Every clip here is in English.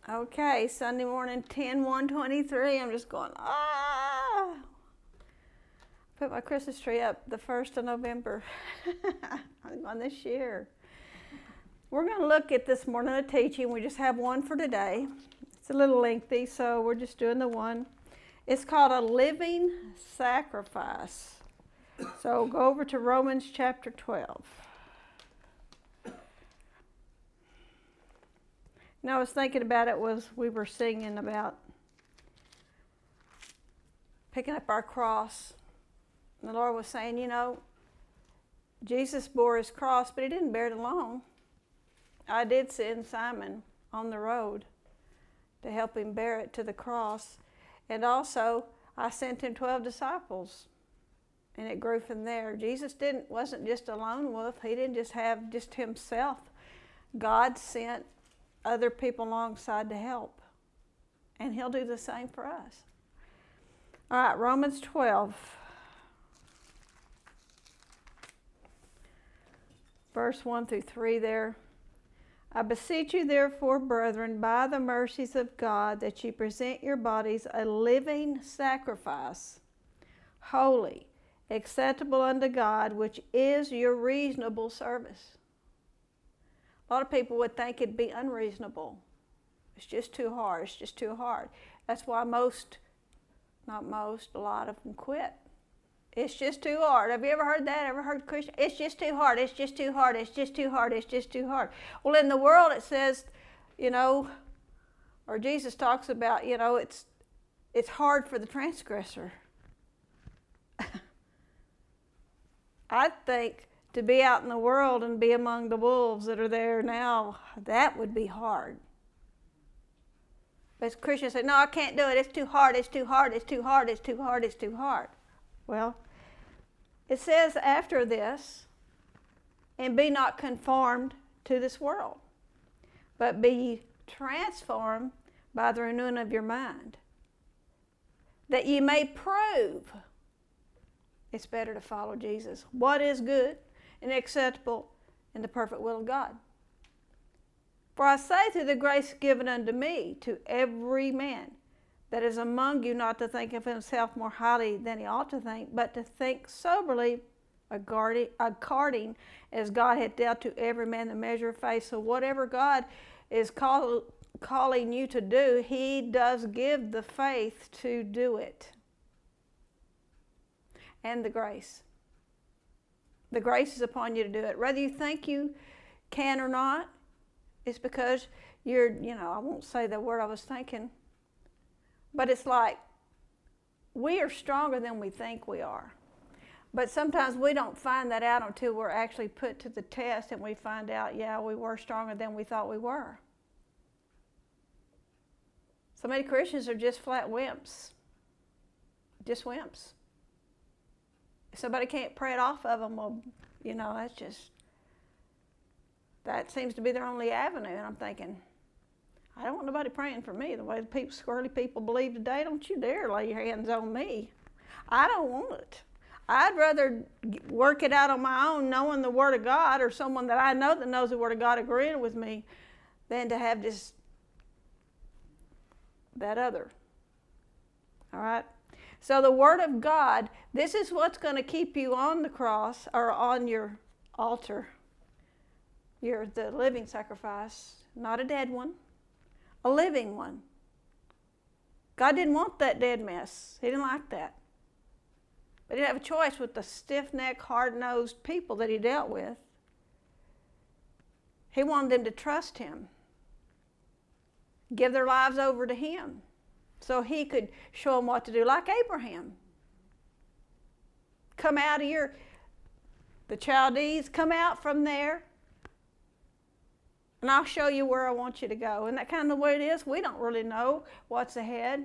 Okay, Sunday morning, 10/1/23. I'm just going, Put my Christmas tree up the 1st of November on this year. We're going to look at this morning a teaching. We just have one for today. It's a little lengthy, so we're just doing the one. It's called a living sacrifice. So go over to Romans chapter 12. Now, I was thinking about it we were singing about picking up our cross. And the Lord was saying, you know, Jesus bore his cross, but he didn't bear it alone. I did send Simon on the road to help him bear it to the cross. And also, I sent him 12 disciples. And it grew from there. Jesus wasn't just a lone wolf. He didn't just have just himself. God sent other people alongside to help. And he'll do the same for us. All right, Romans 12. Verse 1 through 3 there. I beseech you therefore, brethren, by the mercies of God, that ye present your bodies a living sacrifice, holy, acceptable unto God, which is your reasonable service. A lot of people would think it'd be unreasonable. It's just too hard. It's just too hard. That's why a lot of them quit. It's just too hard. Have you ever heard that? Ever heard Christian? It's just too hard. It's just too hard. It's just too hard. It's just too hard. Well, in the world it says, you know, or Jesus talks about, you know, it's hard for the transgressor. I think to be out in the world and be among the wolves that are there now, that would be hard. But Christians say, no, I can't do it. It's too hard. It's too hard. It's too hard. It's too hard. It's too hard. Well, it says after this, and be not conformed to this world, but be transformed by the renewing of your mind, that ye may prove it's better to follow Jesus. What is good and acceptable in the perfect will of God? For I say through the grace given unto me, to every man that is among you, not to think of himself more highly than he ought to think, but to think soberly, according as God hath dealt to every man the measure of faith. So whatever God is calling you to do, he does give the faith to do it. And the grace. The grace is upon you to do it. Whether you think you can or not, it's because I won't say the word I was thinking, but it's like we are stronger than we think we are. But sometimes we don't find that out until we're actually put to the test and we find out, yeah, we were stronger than we thought we were. So many Christians are just flat wimps. Just wimps. If somebody can't pray it off of them, well, that seems to be their only avenue. And I'm thinking, I don't want nobody praying for me. The way the squirrely people believe today, don't you dare lay your hands on me. I don't want it. I'd rather work it out on my own, knowing the Word of God, or someone that I know that knows the Word of God agreeing with me, than to have just that other. All right? So the Word of God, this is what's going to keep you on the cross or on your altar. You're the living sacrifice, not a dead one, a living one. God didn't want that dead mess. He didn't like that. But he didn't have a choice with the stiff-necked, hard-nosed people that he dealt with. He wanted them to trust him, give their lives over to him, so he could show them what to do, like Abraham. Come out of the Chaldees, come out from there, and I'll show you where I want you to go. And that kind of the way it is. We don't really know what's ahead.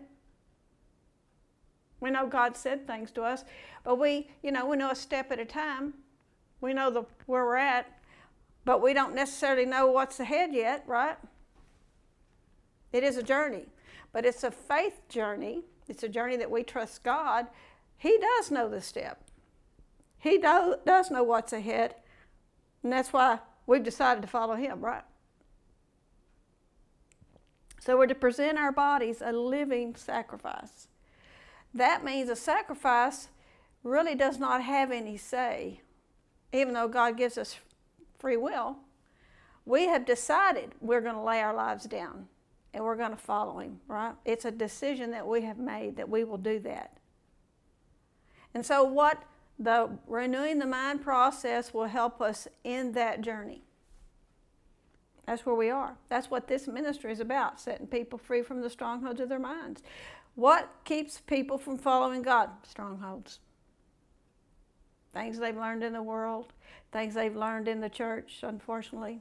We know God said things to us, but we know a step at a time. We know where we're at, but we don't necessarily know what's ahead yet, right? It is a journey, but it's a faith journey. It's a journey that we trust God. He does know the step. He does know what's ahead, and that's why we've decided to follow him, right? So we're to present our bodies a living sacrifice. That means a sacrifice really does not have any say. Even though God gives us free will, we have decided we're going to lay our lives down and we're going to follow Him, right? It's a decision that we have made that we will do that. And so what the renewing the mind process will help us in that journey. That's where we are. That's what this ministry is about, setting people free from the strongholds of their minds. What keeps people from following God? Strongholds. Things they've learned in the world, things they've learned in the church, unfortunately.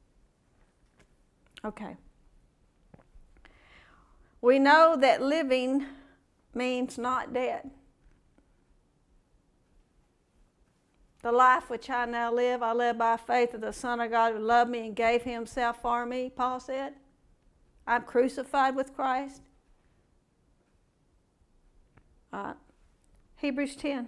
Okay. We know that living means not dead. The life which I now live, I live by faith of the Son of God who loved me and gave Himself for me, Paul said. I'm crucified with Christ. Hebrews 10.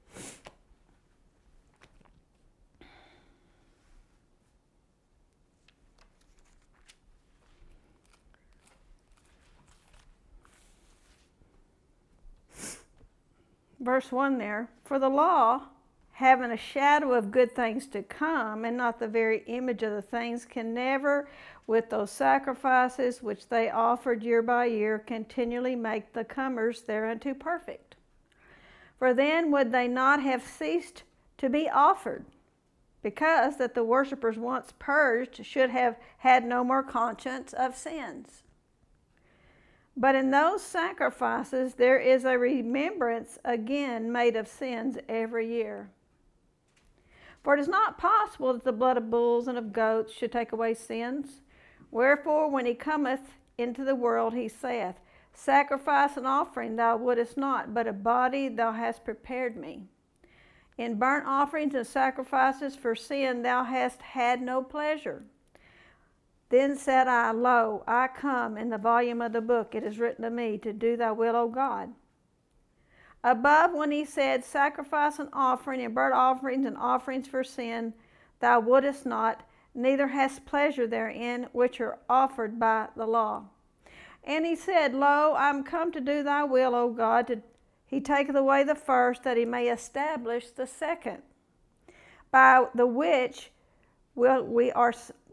Verse 1 there. For the law, having a shadow of good things to come, and not the very image of the things, can never, with those sacrifices which they offered year by year, continually make the comers thereunto perfect. For then would they not have ceased to be offered, because that the worshippers once purged should have had no more conscience of sins. But in those sacrifices there is a remembrance again made of sins every year. For it is not possible that the blood of bulls and of goats should take away sins. Wherefore, when He cometh into the world, He saith, Sacrifice and offering thou wouldest not, but a body thou hast prepared me. In burnt offerings and sacrifices for sin thou hast had no pleasure. Then said I, Lo, I come, in the volume of the book it is written of me, to do thy will, O God. Above, when He said, Sacrifice and offering and burnt offerings and offerings for sin, thou wouldest not, neither hast pleasure therein, which are offered by the law. And He said, Lo, I am come to do thy will, O God. He taketh away the first, that He may establish the second, by the which we are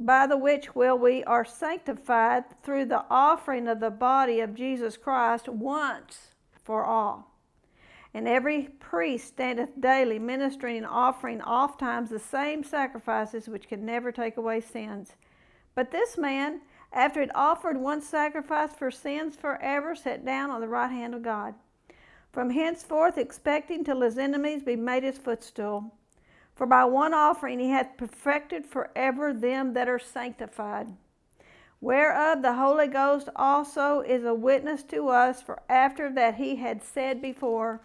sanctified through the offering of the body of Jesus Christ once for all. And every priest standeth daily ministering and offering ofttimes the same sacrifices which can never take away sins. But this man, after he had offered one sacrifice for sins forever, sat down on the right hand of God, from henceforth expecting till His enemies be made His footstool. For by one offering He hath perfected forever them that are sanctified. Whereof the Holy Ghost also is a witness to us, for after that He had said before,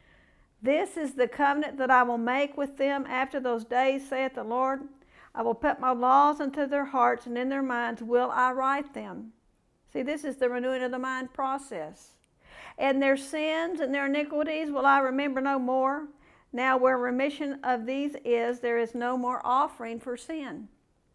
This is the covenant that I will make with them after those days, saith the Lord. I will put my laws into their hearts, and in their minds will I write them. See, this is the renewing of the mind process. And their sins and their iniquities will I remember no more. Now where remission of these is, there is no more offering for sin.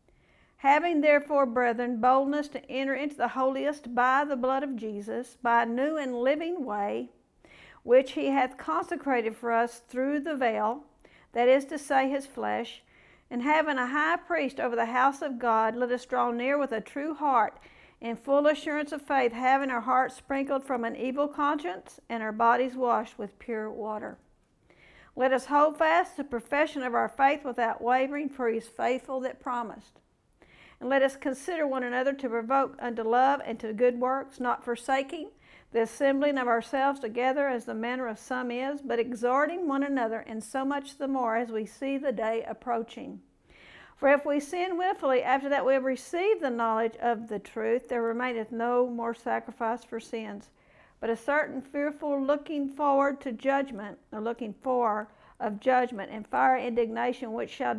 Having therefore, brethren, boldness to enter into the holiest by the blood of Jesus, by a new and living way, which He hath consecrated for us through the veil, that is to say, His flesh, and having a high priest over the house of God, let us draw near with a true heart, in full assurance of faith, having our hearts sprinkled from an evil conscience, and our bodies washed with pure water. Let us hold fast the profession of our faith without wavering, for He is faithful that promised. And let us consider one another to provoke unto love and to good works, not forsaking the assembling of ourselves together as the manner of some is, but exhorting one another, and so much the more as we see the day approaching. For if we sin wilfully after that we have received the knowledge of the truth, there remaineth no more sacrifice for sins, but a certain fearful looking forward to judgment, or looking for of judgment and fire indignation, which shall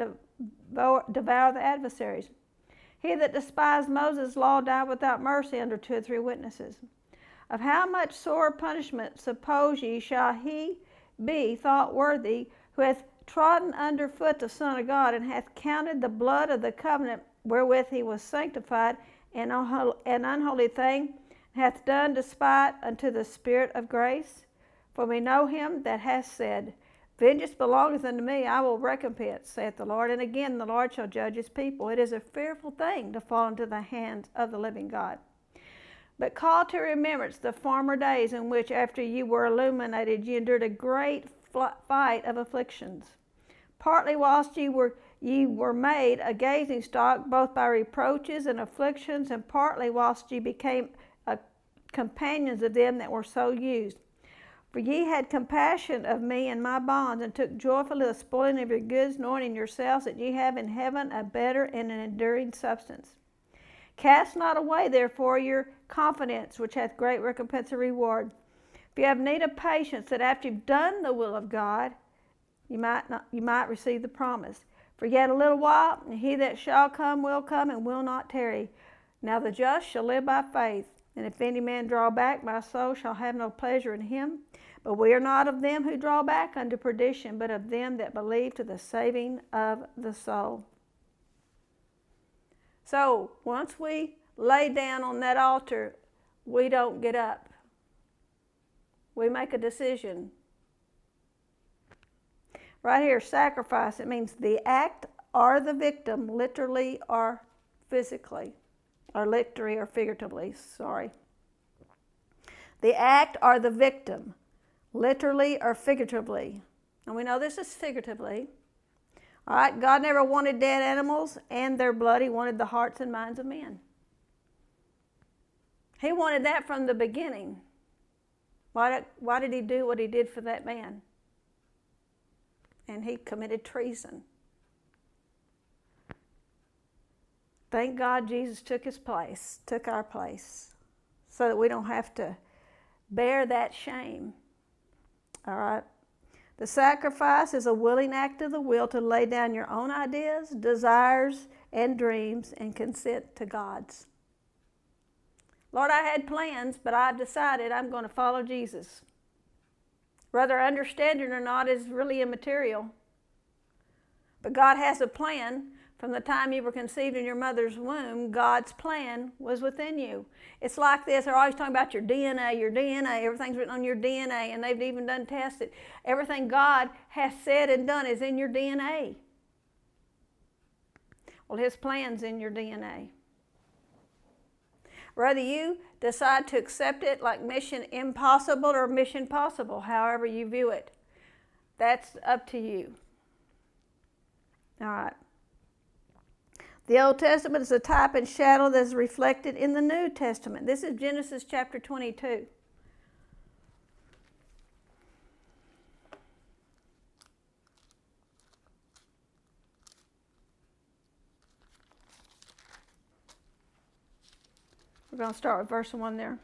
devour the adversaries. He that despised Moses' law died without mercy under 2 or 3 witnesses. Of how much sore punishment, suppose ye, shall he be thought worthy, who hath trodden under foot the Son of God, and hath counted the blood of the covenant wherewith he was sanctified, an unholy thing, hath done despite unto the Spirit of grace? For we know him that hath said, Vengeance belongeth unto me, I will recompense, saith the Lord. And again the Lord shall judge his people. It is a fearful thing to fall into the hands of the living God. But call to remembrance the former days in which, after you were illuminated, ye endured a great fight of afflictions, partly whilst ye were made a gazing stock, both by reproaches and afflictions, and partly whilst ye became companions of them that were so used. For ye had compassion of me and my bonds, and took joyfully the spoiling of your goods, knowing in yourselves that ye have in heaven a better and an enduring substance. Cast not away, therefore, your confidence, which hath great recompense of reward. If you have need of patience, that after you've done the will of God, you might receive the promise. For yet a little while, and he that shall come will come, and will not tarry. Now the just shall live by faith. And if any man draw back, my soul shall have no pleasure in him. But we are not of them who draw back unto perdition, but of them that believe to the saving of the soul. So, once we lay down on that altar, we don't get up. We make a decision. Right here, sacrifice, it means the act or the victim, literally or physically. Or literally or figuratively, sorry. The act or the victim, literally or figuratively. And we know this is figuratively. All right, God never wanted dead animals and their blood. He wanted the hearts and minds of men. He wanted that from the beginning. Why did he do what he did for that man? And he committed treason. Thank God Jesus took his place, took our place, so that we don't have to bear that shame. All right? The sacrifice is a willing act of the will to lay down your own ideas, desires, and dreams and consent to God's. Lord, I had plans, but I've decided I'm going to follow Jesus. Whether I understand it or not is really immaterial. But God has a plan. From the time you were conceived in your mother's womb, God's plan was within you. It's like this. They're always talking about your DNA, everything's written on your DNA, and they've even done tests. Everything God has said and done is in your DNA. Well, his plan's in your DNA. Whether you decide to accept it like mission impossible or mission possible, however you view it, that's up to you. All right. The Old Testament is a type and shadow that is reflected in the New Testament. This is Genesis chapter 22. We're going to start with verse 1 there.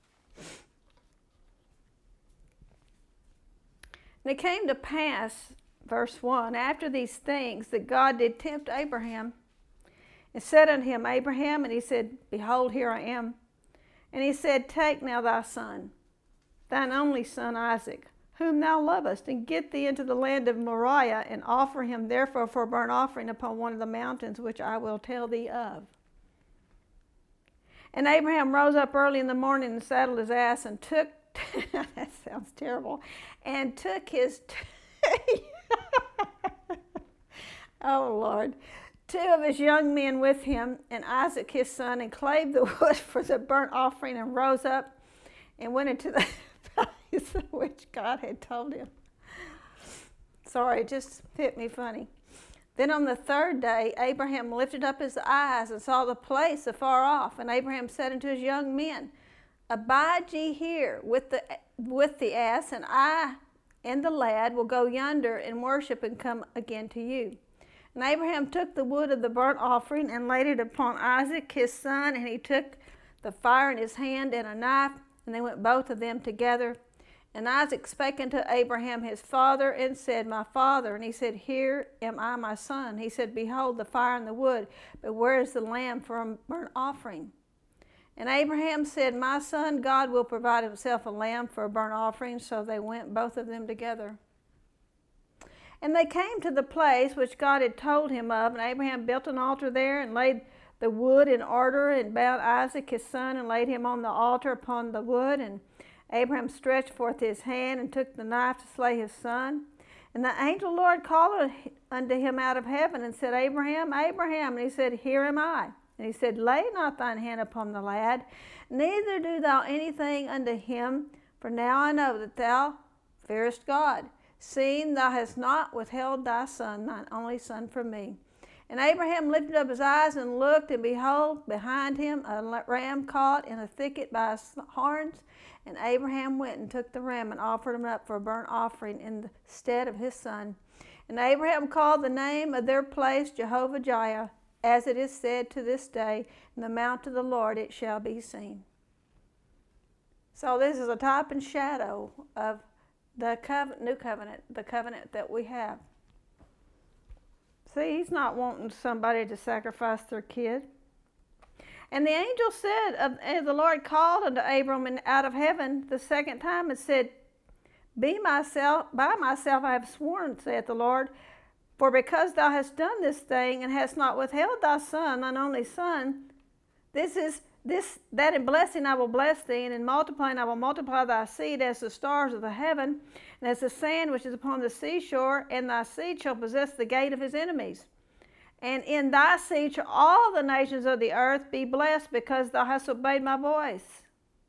And it came to pass, verse 1, after these things, that God did tempt Abraham, and said unto him, Abraham, and he said, Behold, here I am. And he said, Take now thy son, thine only son Isaac, whom thou lovest, and get thee into the land of Moriah, and offer him therefore for a burnt offering upon one of the mountains which I will tell thee of. And Abraham rose up early in the morning and saddled his ass and took, that sounds terrible, and took his, oh Lord, 2 of his young men with him, and Isaac his son, and clave the wood for the burnt offering, and rose up and went into the place which God had told him. Sorry, it just hit me funny. Then on the 3rd day, Abraham lifted up his eyes and saw the place afar off. And Abraham said unto his young men, Abide ye here with the ass, and I and the lad will go yonder and worship and come again to you. And Abraham took the wood of the burnt offering and laid it upon Isaac his son, and he took the fire in his hand and a knife, and they went both of them together. And Isaac spake unto Abraham his father, and said, My father. And he said, Here am I, my son. He said, Behold the fire and the wood, but where is the lamb for a burnt offering? And Abraham said, My son, God will provide himself a lamb for a burnt offering. So they went both of them together. And they came to the place which God had told him of, and Abraham built an altar there and laid the wood in order, and bound Isaac his son, and laid him on the altar upon the wood. And Abraham stretched forth his hand, and took the knife to slay his son. And the angel of the Lord called unto him out of heaven, and said, Abraham, Abraham. And he said, Here am I. And he said, Lay not thine hand upon the lad, neither do thou anything unto him, for now I know that thou fearest God, seeing thou hast not withheld thy son, thine only son, from me. And Abraham lifted up his eyes and looked, and behold, behind him a ram caught in a thicket by his horns. And Abraham went and took the ram and offered him up for a burnt offering in the stead of his son. And Abraham called the name of their place Jehovah-Jireh, as it is said to this day, in the mount of the Lord it shall be seen. So this is a type and shadow of the new covenant, the covenant that we have. See, he's not wanting somebody to sacrifice their kid. And the angel said, and the Lord called unto Abram out of heaven the second time and said, By myself I have sworn, saith the Lord, for because thou hast done this thing, and hast not withheld thy son, thine only son, that in blessing I will bless thee, and in multiplying I will multiply thy seed as the stars of the heaven, and as the sand which is upon the seashore, and thy seed shall possess the gate of his enemies. And in thy seed shall all the nations of the earth be blessed, because thou hast obeyed my voice.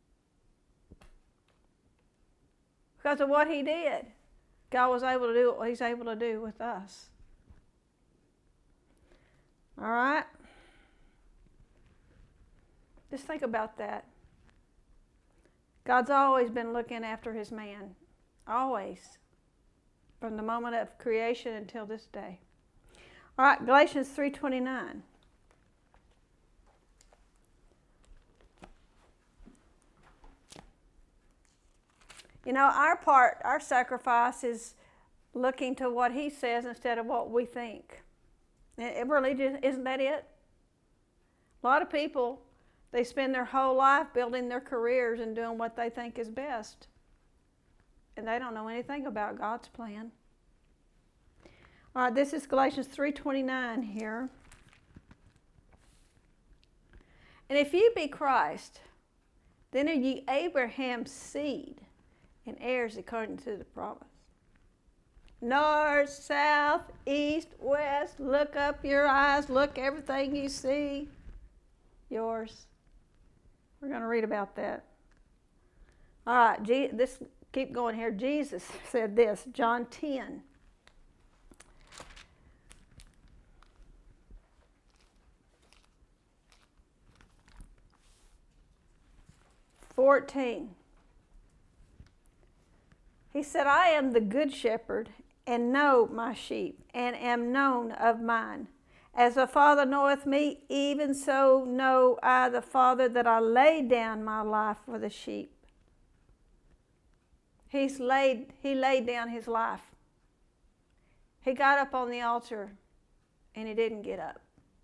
Because of what he did, God was able to do what he's able to do with us. All right? Just think about that. God's always been looking after his man. Always. From the moment of creation until this day. All right, Galatians 3:29. You know, our sacrifice is looking to what he says instead of what we think. It really just, isn't that it? A lot of people, they spend their whole life building their careers and doing what they think is best. And they don't know anything about God's plan. All right, this is Galatians 3:29 here. And if you be Christ, then are ye Abraham's seed and heirs according to the promise. North, south, east, west, look up your eyes, look everything you see, yours. We're going to read about that. All right, keep going here. Jesus said this, John 10. He said, I am the good shepherd, and know my sheep, and am known of mine. As the Father knoweth me, even so know I the Father, that I lay down my life for the sheep. He laid down his life. He got up on the altar, and he didn't get up.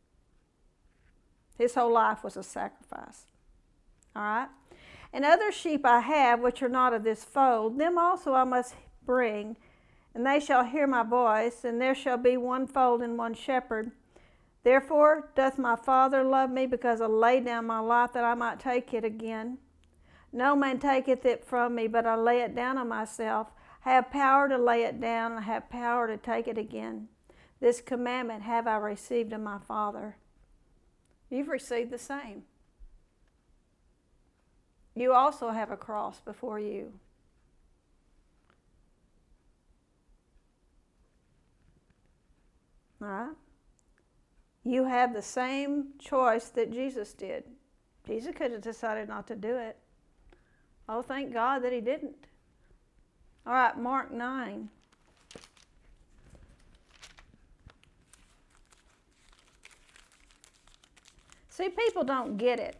His whole life was a sacrifice. All right? And other sheep I have, which are not of this fold, them also I must bring, and they shall hear my voice, and there shall be one fold and one shepherd. Therefore doth my Father love me, because I lay down my life that I might take it again. No man taketh it from me, but I lay it down on myself. I have power to lay it down, and I have power to take it again. This commandment have I received of my Father. You've received the same. You also have a cross before you. All right? You have the same choice that Jesus did. Jesus could have decided not to do it. Oh, thank God that he didn't. All right, Mark 9. See, people don't get it.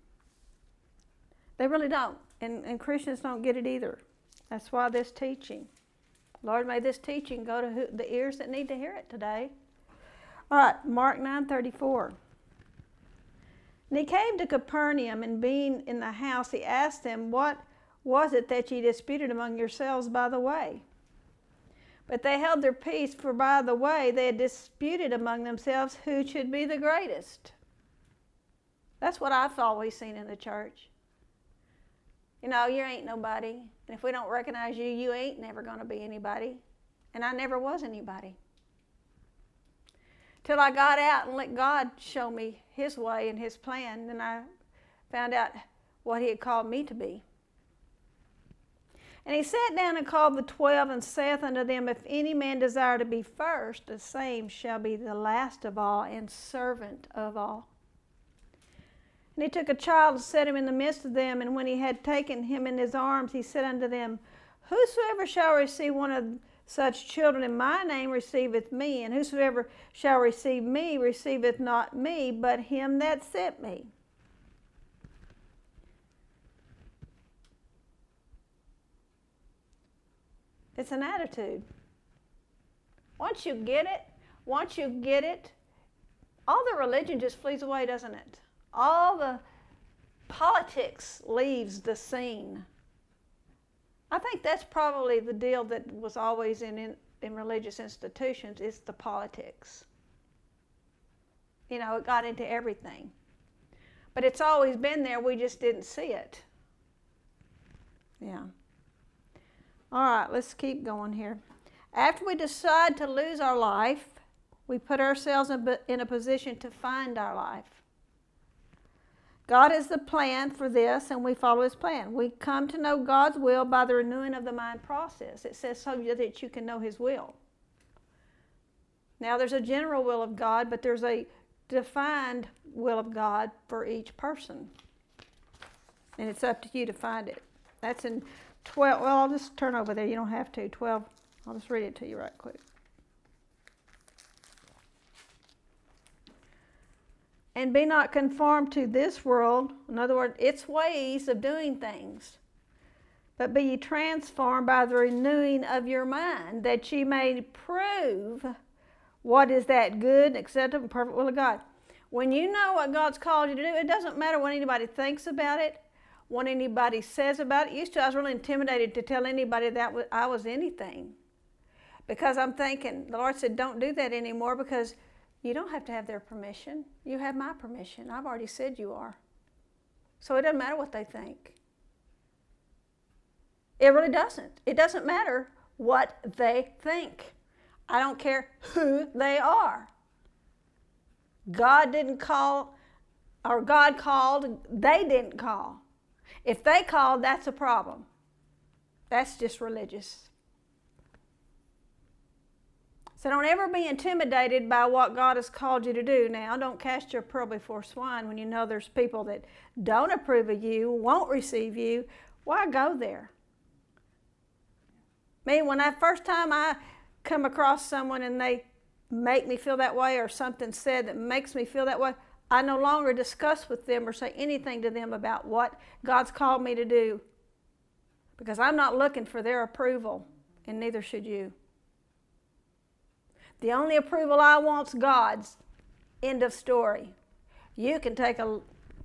They really don't. And Christians don't get it either. That's why this teaching. Lord, may this teaching go to the ears that need to hear it today. All right, Mark 9:34. And he came to Capernaum, and being in the house, he asked them, What was it that ye disputed among yourselves by the way? But they held their peace, for by the way they had disputed among themselves who should be the greatest. That's what I've always seen in the church. You know, you ain't nobody. And if we don't recognize you, you ain't never going to be anybody. And I never was anybody. Till I got out and let God show me His way and His plan, then I found out what He had called me to be. And He sat down and called the 12 and saith unto them, If any man desire to be first, the same shall be the last of all and servant of all. And He took a child and set him in the midst of them, and when He had taken him in His arms, He said unto them, Whosoever shall receive one of such children in my name receiveth me, and whosoever shall receive me receiveth not me, but him that sent me. It's an attitude. Once you get it, all the religion just flees away, doesn't it? All the politics leaves the scene. I think that's probably the deal that was always in religious institutions, is the politics. You know, it got into everything. But it's always been there, we just didn't see it. Yeah. All right, let's keep going here. After we decide to lose our life, we put ourselves in a position to find our life. God is the plan for this, and we follow His plan. We come to know God's will by the renewing of the mind process. It says so that you can know His will. Now, there's a general will of God, but there's a defined will of God for each person. And it's up to you to find it. That's in 12. Well, I'll just turn over there. You don't have to. 12. I'll just read it to you right quick. And be not conformed to this world, in other words, its ways of doing things, but be ye transformed by the renewing of your mind, that ye may prove what is that good, acceptable, and perfect will of God. When you know what God's called you to do, it doesn't matter what anybody thinks about it, what anybody says about it. Used to, I was really intimidated to tell anybody that I was anything, because I'm thinking, the Lord said, don't do that anymore, because you don't have to have their permission. You have my permission. I've already said you are. So it doesn't matter what they think. It really doesn't. It doesn't matter what they think. I don't care who they are. God didn't call, or God called, they didn't call. If they called, that's a problem. That's just religious. So don't ever be intimidated by what God has called you to do. Now, don't cast your pearl before swine when you know there's people that don't approve of you, won't receive you. Why go there? Me, when I first time I come across someone and they make me feel that way, or something said that makes me feel that way, I no longer discuss with them or say anything to them about what God's called me to do, because I'm not looking for their approval, and neither should you. The only approval I want's God's. End of story. You can take a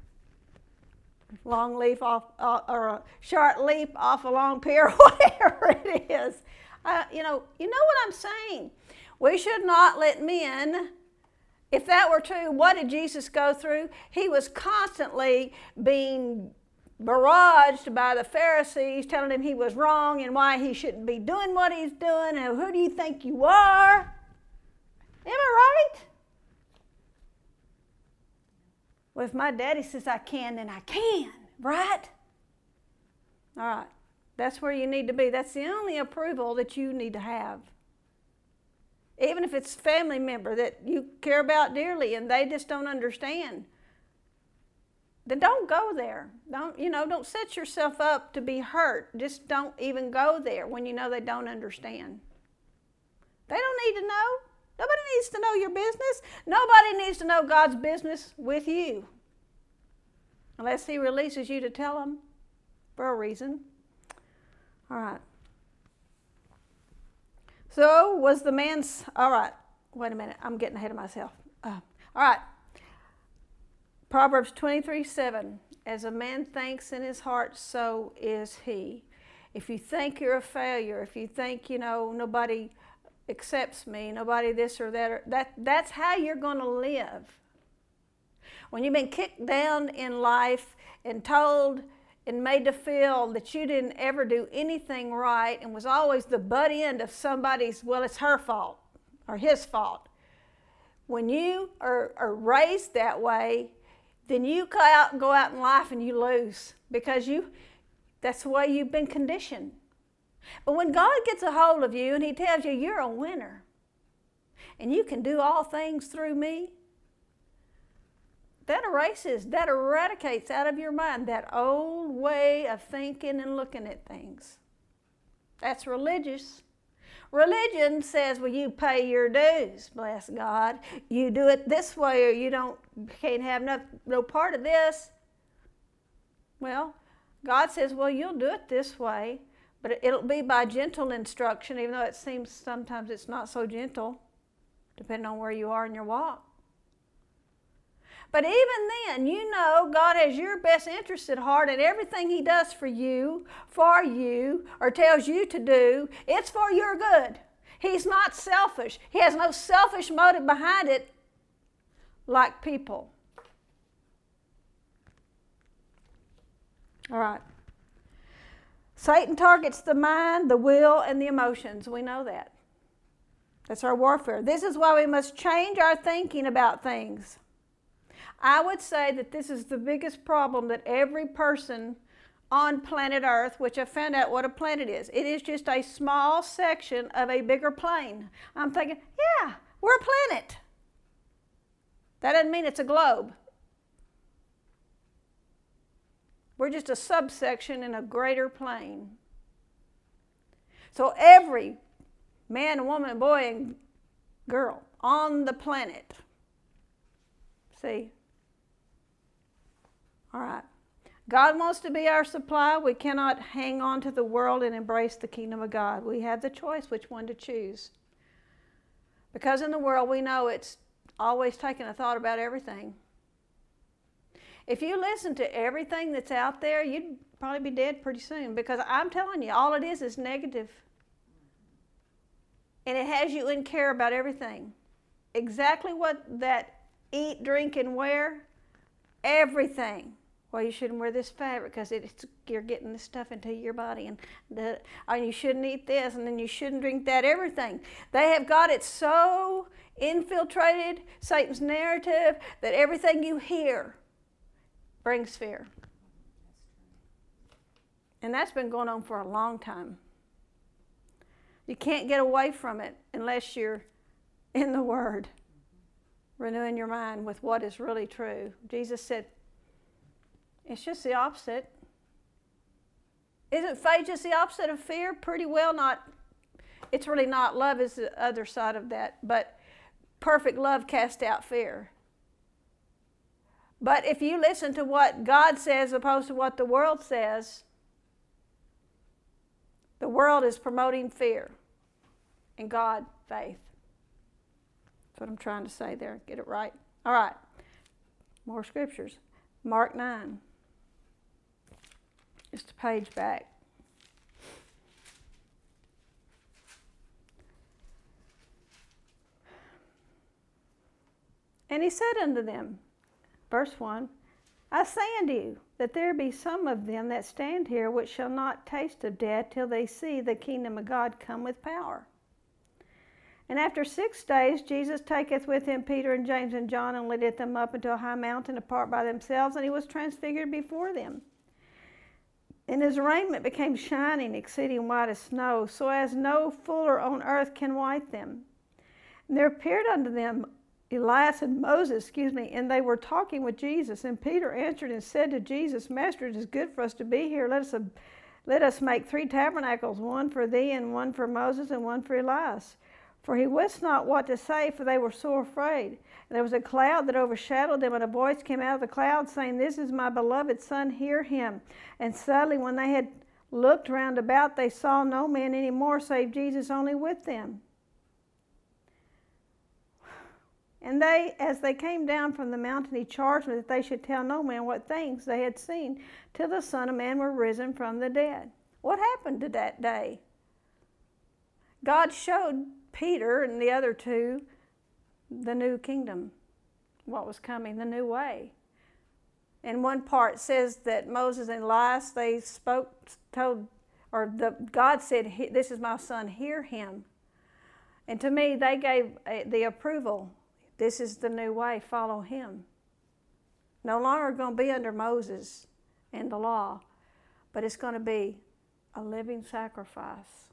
long leaf off, or a short leap off a long pier, whatever it is. You know what I'm saying. We should not let men, if that were true, what did Jesus go through? He was constantly being barraged by the Pharisees, telling him he was wrong and why he shouldn't be doing what he's doing, and who do you think you are? Am I right? Well, if my daddy says I can, then I can, right? All right. That's where you need to be. That's the only approval that you need to have. Even if it's a family member that you care about dearly and they just don't understand, then don't go there. Don't set yourself up to be hurt. Just don't even go there when you know they don't understand. They don't need to know. Nobody needs to know your business. Nobody needs to know God's business with you, unless He releases you to tell them for a reason. All right. So was the man's, all right, wait a minute, I'm getting ahead of myself. All right. Proverbs 23:7, as a man thinks in his heart, so is he. If you think you're a failure, if you think, nobody accepts me, nobody this or that, that's how you're going to live. when you've been kicked down in life and told and made to feel that you didn't ever do anything right and was always the butt end of somebody's, well, it's her fault or his fault. When you are raised that way, then you go out in life and you lose because that's the way you've been conditioned. But when God gets a hold of you and he tells you you're a winner and you can do all things through me, that eradicates out of your mind that old way of thinking and looking at things. That's religious. Religion says, well, you pay your dues, bless God. You do it this way or you can't have no part of this. Well, God says, well, you'll do it this way, but it'll be by gentle instruction, even though it seems sometimes it's not so gentle, depending on where you are in your walk. But even then, you know God has your best interest at heart, and everything he does for you, or tells you to do, it's for your good. He's not selfish. He has no selfish motive behind it like people. All right. Satan targets the mind, the will, and the emotions. We know that. That's our warfare. This is why we must change our thinking about things. I would say that this is the biggest problem that every person on planet Earth, which I found out what a planet is. It is just a small section of a bigger plane. I'm thinking, yeah, we're a planet. That doesn't mean it's a globe. We're just a subsection in a greater plane. So every man, woman, boy, and girl on the planet, see? All right. God wants to be our supply. We cannot hang on to the world and embrace the kingdom of God. We have the choice which one to choose. Because in the world we know it's always taking a thought about everything. If you listen to everything that's out there, you'd probably be dead pretty soon, because I'm telling you, all it is negative. And it has you in care about everything. Exactly what that eat, drink, and wear, everything. Well, you shouldn't wear this fabric because you're getting this stuff into your body, and you shouldn't eat this, and then you shouldn't drink that, everything. They have got it so infiltrated, Satan's narrative, that everything you hear brings fear. And that's been going on for a long time. You can't get away from it unless you're in the Word, renewing your mind with what is really true. Jesus said, it's just the opposite. Isn't faith just the opposite of fear? Pretty well not. It's really not. Love is the other side of that. But perfect love casts out fear. But if you listen to what God says as opposed to what the world says, the world is promoting fear, and God, faith. That's what I'm trying to say there. Get it right. All right. More scriptures. Mark 9. Just a page back. And he said unto them, verse 1, I say unto you, that there be some of them that stand here which shall not taste of death till they see the kingdom of God come with power. And after 6 days Jesus taketh with him Peter and James and John, and leadeth them up into a high mountain apart by themselves, and he was transfigured before them. And his raiment became shining, exceeding white as snow, so as no fuller on earth can white them. And there appeared unto them Elias and Moses, and they were talking with Jesus. And Peter answered and said to Jesus, Master, it is good for us to be here. Let us make 3 tabernacles, one for thee, and one for Moses, and one for Elias. For he wist not what to say, for they were sore afraid. And there was a cloud that overshadowed them, and a voice came out of the cloud, saying, This is my beloved Son, hear him. And suddenly, when they had looked round about, they saw no man any more, save Jesus only with them. And they, as they came down from the mountain, he charged them that they should tell no man what things they had seen, till the Son of Man were risen from the dead. What happened to that day? God showed Peter and the other 2 the new kingdom, what was coming, the new way. In one part says that Moses and Elias, they God said, "This is my son, hear him." And to me, they gave the approval. This is the new way, follow him. No longer going to be under Moses and the law, but it's going to be a living sacrifice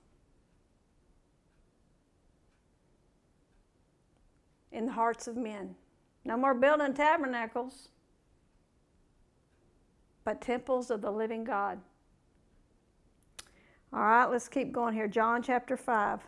in the hearts of men. No more building tabernacles, but temples of the living God. All right, let's keep going here. John chapter 5.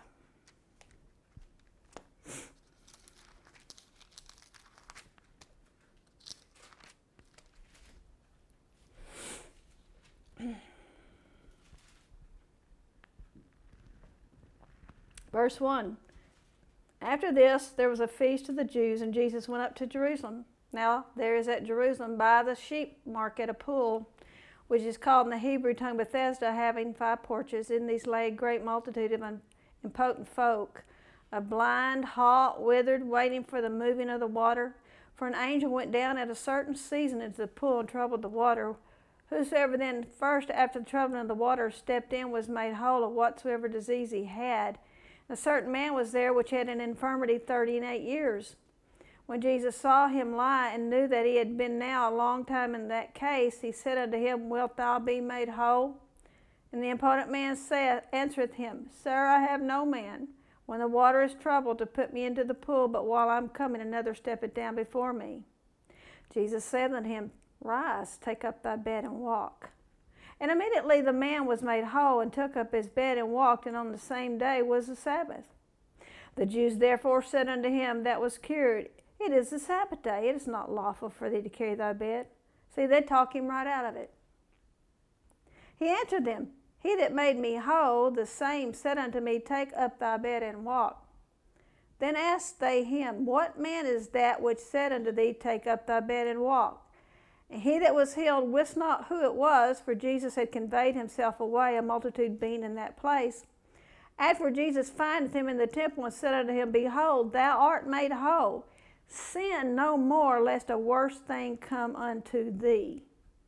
Verse 1. After this, there was a feast of the Jews, and Jesus went up to Jerusalem. Now, there is at Jerusalem by the sheep market a pool, which is called in the Hebrew tongue Bethesda, having 5 porches. In these lay a great multitude of impotent folk, a blind, halt, withered, waiting for the moving of the water. For an angel went down at a certain season into the pool and troubled the water. Whosoever then first after the troubling of the water stepped in was made whole of whatsoever disease he had. A certain man was there which had an infirmity 38 years. When Jesus saw him lie and knew that he had been now a long time in that case, he said unto him, Wilt thou be made whole? And the impotent man answereth him, Sir, I have no man, when the water is troubled, to put me into the pool, but while I am coming, another steppeth down before me. Jesus said unto him, Rise, take up thy bed and walk. And immediately the man was made whole, and took up his bed and walked, and on the same day was the Sabbath. The Jews therefore said unto him that was cured, It is the Sabbath day, it is not lawful for thee to carry thy bed. See, they talk him right out of it. He answered them, He that made me whole, the same said unto me, Take up thy bed and walk. Then asked they him, What man is that which said unto thee, Take up thy bed and walk? And he that was healed wist not who it was, for Jesus had conveyed himself away, a multitude being in that place. Afterward Jesus findeth him in the temple, and said unto him, Behold, thou art made whole. Sin no more, lest a worse thing come unto thee.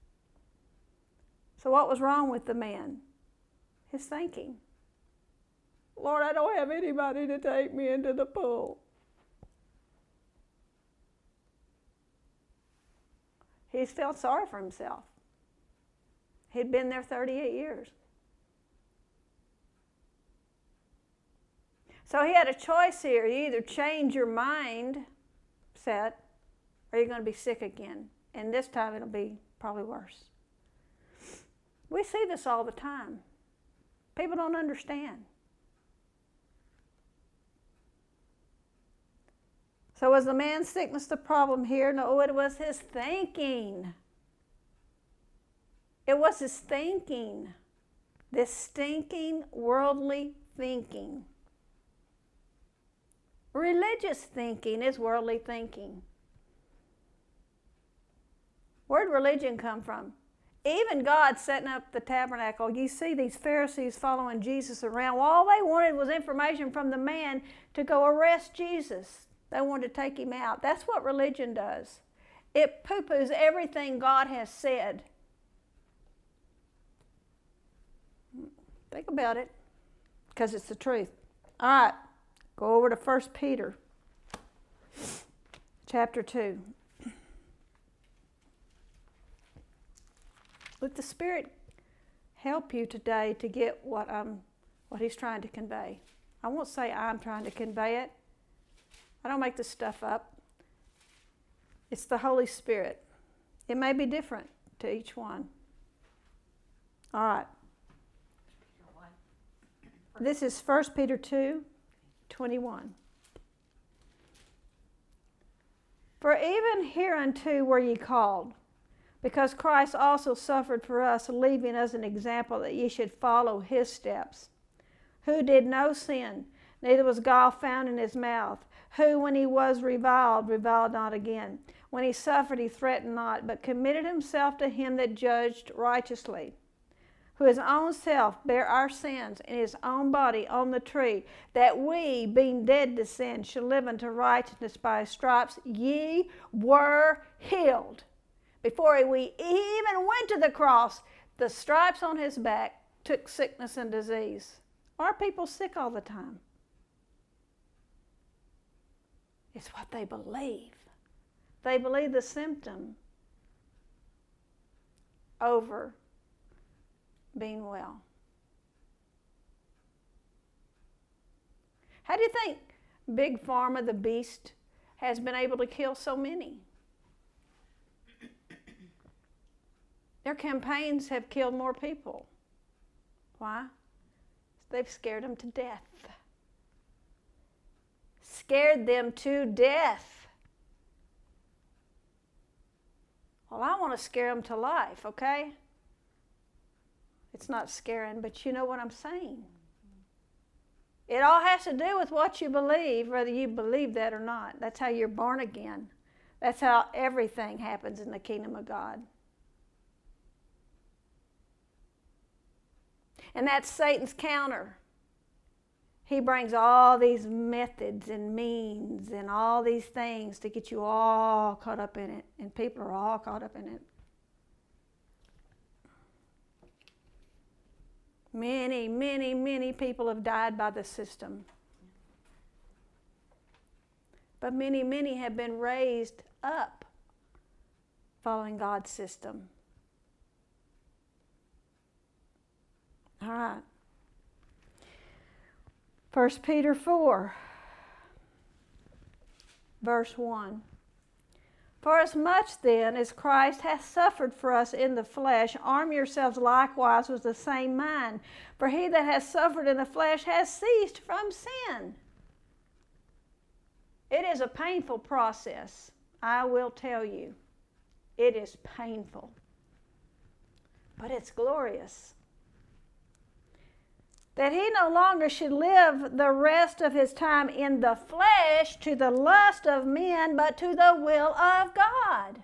So what was wrong with the man? His thinking. Lord, I don't have anybody to take me into the pool. He felt sorry for himself. He'd been there 38 years. So he had a choice here. You either change your mind set, or you're going to be sick again. And this time it'll be probably worse. We see this all the time. People don't understand. So was the man's sickness the problem here? No, it was his thinking. It was his thinking. This stinking, worldly thinking. Religious thinking is worldly thinking. Where'd religion come from? Even God setting up the tabernacle. You see these Pharisees following Jesus around. Well, all they wanted was information from the man to go arrest Jesus. They wanted to take him out. That's what religion does. It poo-poos everything God has said. Think about it, because it's the truth. All right, go over to 1 Peter chapter 2. Let the Spirit help you today to get what He's trying to convey. I won't say I'm trying to convey it. I don't make this stuff up. It's the Holy Spirit. It may be different to each one. All right. This is 1 Peter 2:21. For even hereunto were ye called, because Christ also suffered for us, leaving us an example that ye should follow his steps, who did no sin, neither was gall found in his mouth, who, when he was reviled not again. When he suffered, he threatened not, but committed himself to him that judged righteously, who his own self bare our sins in his own body on the tree, that we, being dead to sin, should live unto righteousness. By his stripes ye were healed. before we even went to the cross, the stripes on his back took sickness and disease. Are people sick all the time? It's what they believe. They believe the symptom over being well. How do you think Big Pharma, the beast, has been able to kill so many? Their campaigns have killed more people. Why? They've scared them to death. Scared them to death. Well, I want to scare them to life, okay? It's not scaring, but you know what I'm saying. It all has to do with what you believe, whether you believe that or not. That's how you're born again. That's how everything happens in the kingdom of God. And that's Satan's counter. He brings all these methods and means and all these things to get you all caught up in it. And people are all caught up in it. Many, many, many people have died by the system. But many, many have been raised up following God's system. All right. 1 Peter 4, verse 1. For as much then as Christ hath suffered for us in the flesh, arm yourselves likewise with the same mind. For he that has suffered in the flesh has ceased from sin. It is a painful process, I will tell you. It is painful. But it's glorious. That he no longer should live the rest of his time in the flesh to the lust of men, but to the will of God.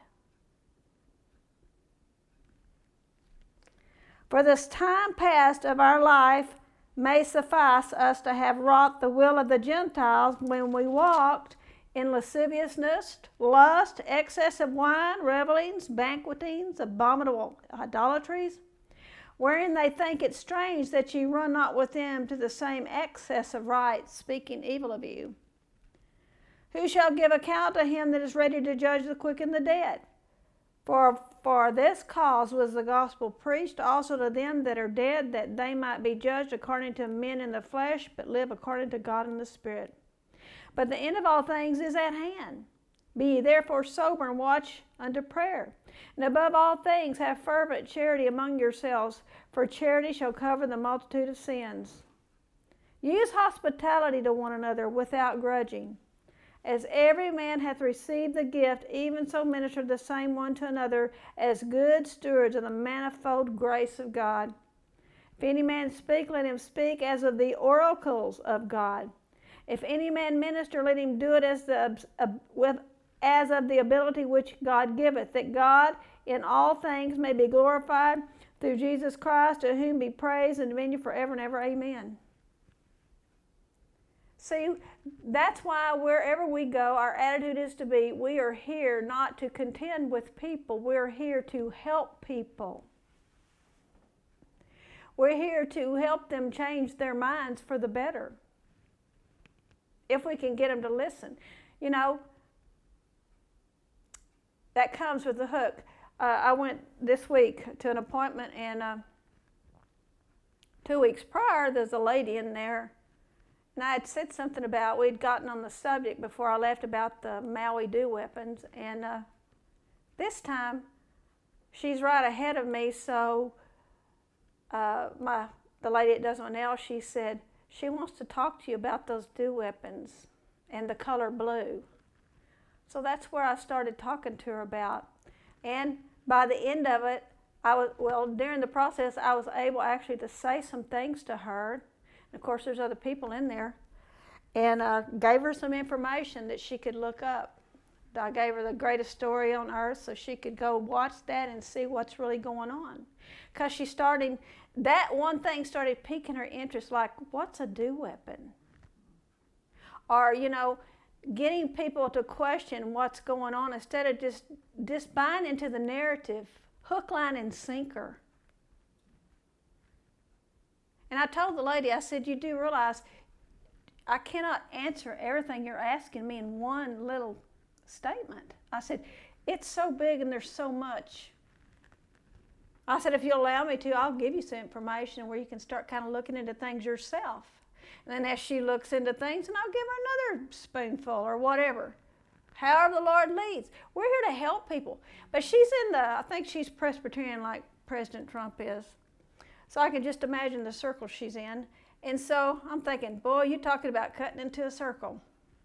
For this time past of our life may suffice us to have wrought the will of the Gentiles when we walked in lasciviousness, lust, excess of wine, revellings, banquetings, abominable idolatries, wherein they think it strange that ye run not with them to the same excess of rites, speaking evil of you. Who shall give account to him that is ready to judge the quick and the dead? For this cause was the gospel preached also to them that are dead, that they might be judged according to men in the flesh, but live according to God in the Spirit. But the end of all things is at hand. Be ye therefore sober and watch unto prayer. And above all things have fervent charity among yourselves, for charity shall cover the multitude of sins. Use hospitality to one another without grudging. As every man hath received the gift, even so minister the same one to another, as good stewards of the manifold grace of God. If any man speak, let him speak as of the oracles of God. If any man minister, let him do it as of the ability which God giveth, that God in all things may be glorified through Jesus Christ, to whom be praise and dominion forever and ever. Amen. See, that's why wherever we go, our attitude is to be, we are here not to contend with people. We're here to help people. We're here to help them change their minds for the better. If we can get them to listen. You know, that comes with the hook. I went this week to an appointment, and 2 weeks prior, there's a lady in there, and I had said something about, we'd gotten on the subject before I left about the Maui dew weapons, and this time, she's right ahead of me, so the lady that does my nails, she said, she wants to talk to you about those dew weapons and the color blue. So that's where I started talking to her about. And by the end of it, during the process, I was able actually to say some things to her. And of course, there's other people in there. And gave her some information that she could look up. I gave her the greatest story on earth so she could go watch that and see what's really going on. Because that one thing started piquing her interest, like, what's a dew weapon? Or, you know, getting people to question what's going on instead of just buying into the narrative, hook, line, and sinker. And I told the lady, I said, you do realize I cannot answer everything you're asking me in one little statement. I said, it's so big and there's so much. I said, if you'll allow me to, I'll give you some information where you can start kind of looking into things yourself. And then as she looks into things, and I'll give her another spoonful or whatever. However the Lord leads. We're here to help people. But she's I think she's Presbyterian like President Trump is. So I can just imagine the circle she's in. And so I'm thinking, boy, you're talking about cutting into a circle.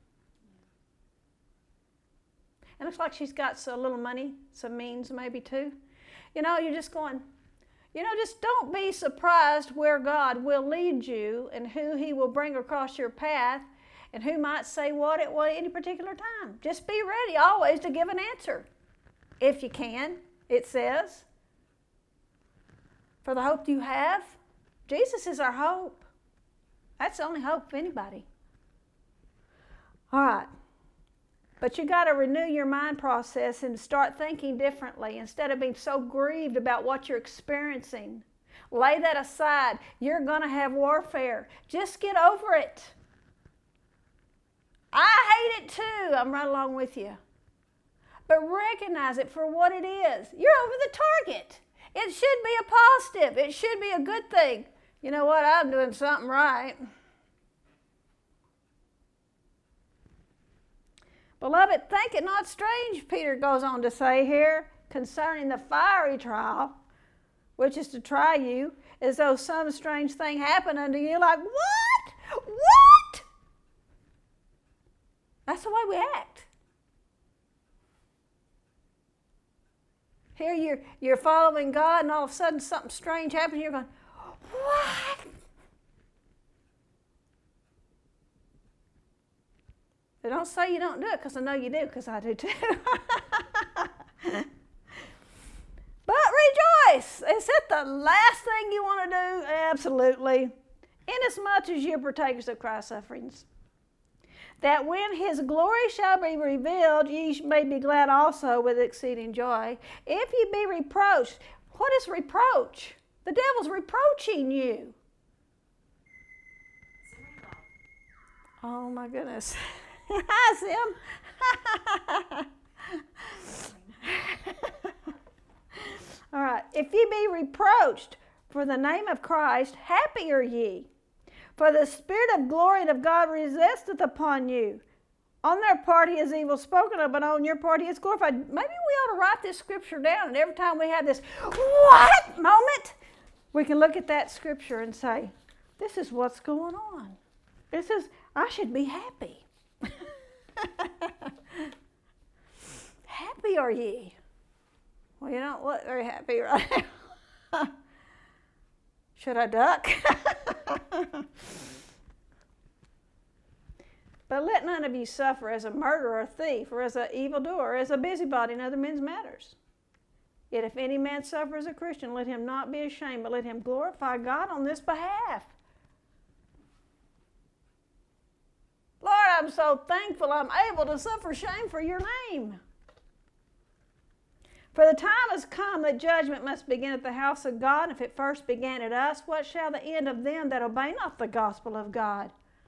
And it looks like she's got a little money, some means maybe too. You know, you're just going, just don't be surprised where God will lead you and who He will bring across your path and who might say what at any particular time. Just be ready always to give an answer. If you can, it says. For the hope you have, Jesus is our hope. That's the only hope for anybody. All right. But you got to renew your mind process and start thinking differently instead of being so grieved about what you're experiencing. Lay that aside. You're going to have warfare. Just get over it. I hate it too. I'm right along with you. But recognize it for what it is. You're over the target. It should be a positive. It should be a good thing. You know what? I'm doing something right. Beloved, think it not strange, Peter goes on to say here, concerning the fiery trial, which is to try you, as though some strange thing happened unto you. Like, what? What? That's the way we act. Here you're following God, and all of a sudden something strange happens, and you're going, what? But don't say you don't do it, because I know you do, because I do too. But rejoice. Is it the last thing you want to do? Absolutely. Inasmuch as you're partakers of Christ's sufferings, that when His glory shall be revealed, ye may be glad also with exceeding joy. If ye be reproached, what is reproach? The devil's reproaching you. Oh my goodness. Hi, Sim. All right. If ye be reproached for the name of Christ, happy are ye. For the Spirit of glory and of God resisteth upon you. On their part He is evil spoken of, but on your part He is glorified. Maybe we ought to write this scripture down, and every time we have this what moment, we can look at that scripture and say, this is what's going on. I should be happy. Happy are ye? Well, you don't look very happy right now. Should I duck? But let none of you suffer as a murderer, a thief, or as an evildoer, or as a busybody in other men's matters. Yet if any man suffer as a Christian, let him not be ashamed, but let him glorify God on this behalf. Lord, I'm so thankful I'm able to suffer shame for your name. For the time has come that judgment must begin at the house of God. If it first began at us, what shall the end of them that obey not the gospel of God?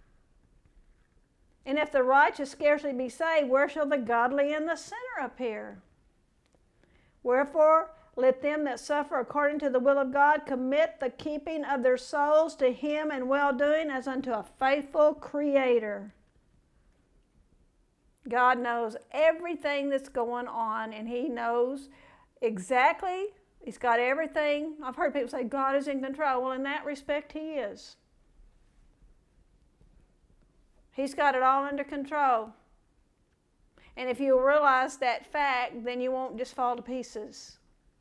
And if the righteous scarcely be saved, where shall the godly and the sinner appear? Wherefore, let them that suffer according to the will of God commit the keeping of their souls to Him in well-doing as unto a faithful Creator. God knows everything that's going on, and He knows exactly. He's got everything. I've heard people say God is in control. Well, in that respect, He is. He's got it all under control. And if you realize that fact, then you won't just fall to pieces.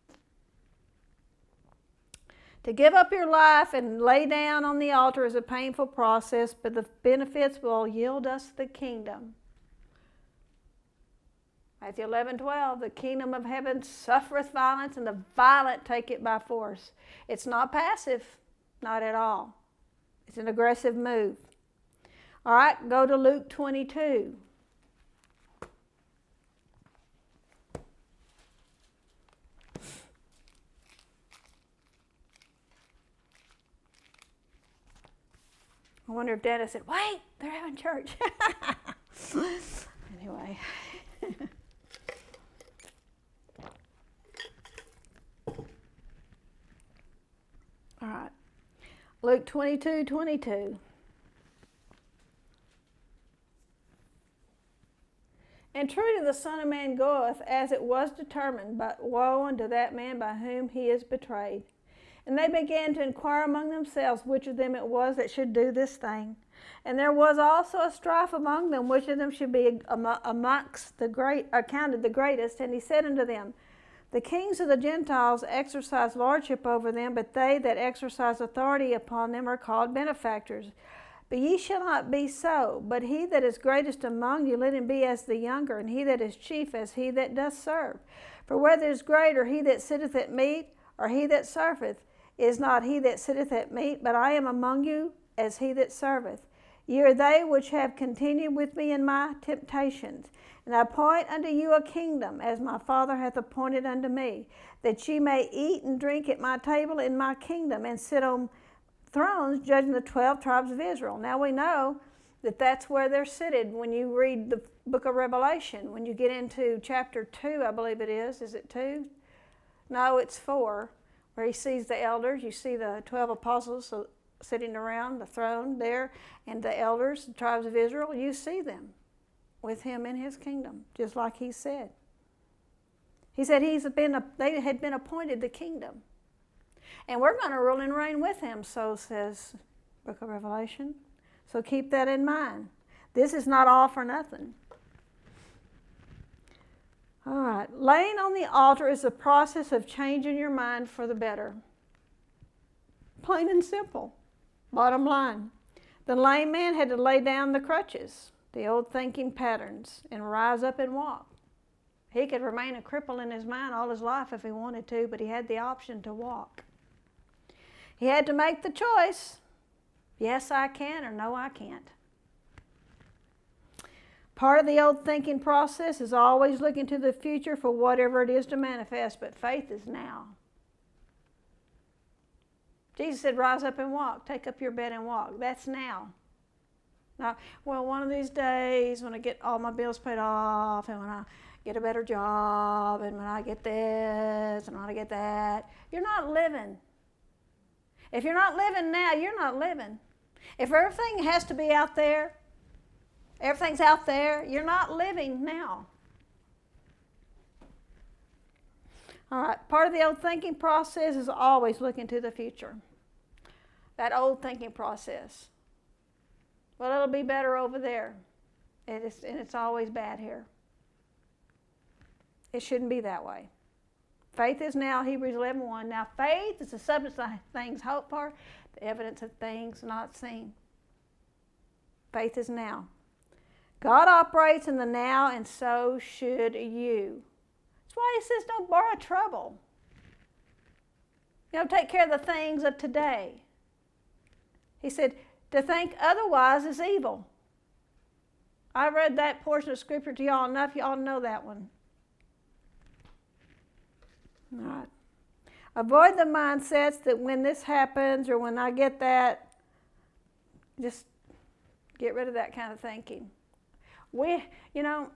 To give up your life and lay down on the altar is a painful process, but the benefits will yield us the kingdom. Matthew 11:12, the kingdom of heaven suffereth violence, and the violent take it by force. It's not passive, not at all. It's an aggressive move. All right, go to Luke 22. I wonder if Dad said, wait, they're having church. Anyway. All right. Luke 22:22. And truly the Son of Man goeth as it was determined, but woe unto that man by whom he is betrayed. And they began to inquire among themselves which of them it was that should do this thing. And there was also a strife among them, which of them should be amongst the great, accounted the greatest. And he said unto them, the kings of the Gentiles exercise lordship over them, but they that exercise authority upon them are called benefactors. But ye shall not be so, but he that is greatest among you, let him be as the younger, and he that is chief as he that doth serve. For whether is greater, he that sitteth at meat, or he that serveth, is not he that sitteth at meat, but I am among you as he that serveth. Ye are they which have continued with me in my temptations. And I appoint unto you a kingdom, as my Father hath appointed unto me, that ye may eat and drink at my table in my kingdom, and sit on thrones judging the 12 tribes of Israel. Now we know that that's where they're seated when you read the book of Revelation. When you get into chapter 2, I believe it is. Is it 2? No, it's 4, where he sees the elders. You see the 12 apostles sitting around the throne there, and the elders, the tribes of Israel. You see them with him in his kingdom, just like he said. He said they had been appointed the kingdom. And we're going to rule and reign with him, so says the book of Revelation. So keep that in mind. This is not all for nothing. All right. Laying on the altar is the process of changing your mind for the better. Plain and simple. Bottom line. The lame man had to lay down the crutches, the old thinking patterns, and rise up and walk. He could remain a cripple in his mind all his life if he wanted to, but he had the option to walk. He had to make the choice. Yes, I can, or no, I can't. Part of the old thinking process is always looking to the future for whatever it is to manifest, but faith is now. Jesus said, rise up and walk. Take up your bed and walk. That's now. Now, well, one of these days when I get all my bills paid off, and when I get a better job, and when I get this, and when I get that, you're not living. If you're not living now, you're not living. If everything has to be out there, everything's out there, you're not living now. All right, part of the old thinking process is always looking to the future. That old thinking process. Well, it'll be better over there. And it's always bad here. It shouldn't be that way. Faith is now, Hebrews 11:1. Now faith is the substance of things hoped for, the evidence of things not seen. Faith is now. God operates in the now, and so should you. That's why he says don't borrow trouble. Take care of the things of today. He said, to think otherwise is evil. I read that portion of Scripture to y'all enough. Y'all know that one. All right. Avoid the mindsets that when this happens or when I get that, just get rid of that kind of thinking. If you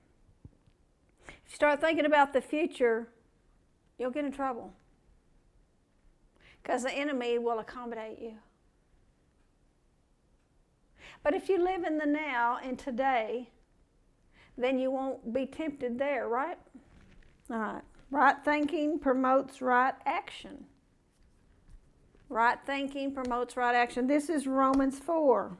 start thinking about the future, you'll get in trouble. Because the enemy will accommodate you. But if you live in the now and today, then you won't be tempted there, right? All right. Right thinking promotes right action. Right thinking promotes right action. This is Romans 4.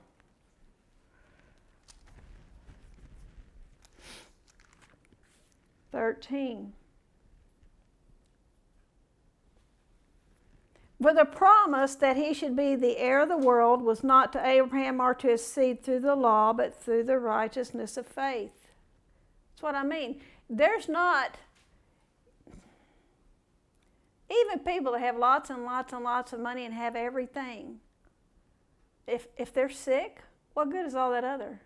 For the promise that he should be the heir of the world was not to Abraham or to his seed through the law, but through the righteousness of faith. That's what I mean. There's not, even people that have lots and lots and lots of money and have everything, if they're sick, what good is all that other?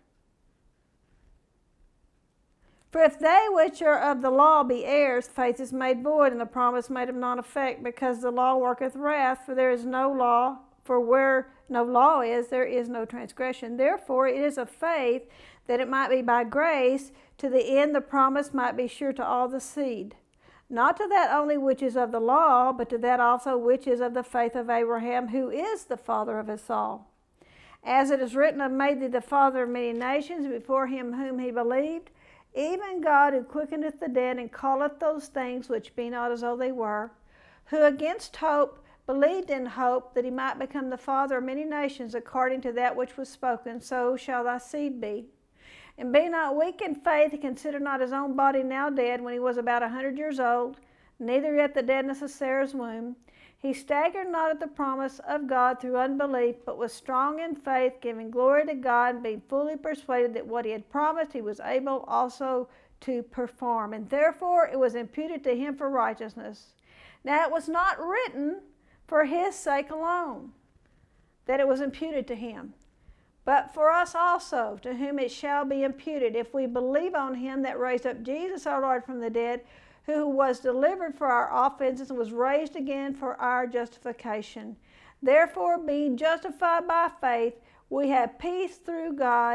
For if they which are of the law be heirs, faith is made void, and the promise made of none effect, because the law worketh wrath, for there is no law For where no law is, there is no transgression. Therefore it is of faith, that it might be by grace, to the end the promise might be sure to all the seed. Not to that only which is of the law, but to that also which is of the faith of Abraham, who is the father of us all. As it is written, I made thee the father of many nations, before him whom he believed, even God who quickeneth the dead, and calleth those things which be not as though they were, who against hope believed in hope, that he might become the father of many nations, according to that which was spoken, so shall thy seed be. And be not weak in faith, and consider not his own body now dead, when he was about 100 years old, neither yet the deadness of Sarah's womb. He staggered not at the promise of God through unbelief, but was strong in faith, giving glory to God, and being fully persuaded that what he had promised he was able also to perform. And therefore it was imputed to him for righteousness. Now it was not written for his sake alone that it was imputed to him, but for us also, to whom it shall be imputed, if we believe on him that raised up Jesus our Lord from the dead, who was delivered for our offenses and was raised again for our justification. Therefore, being justified by faith, we have peace through God.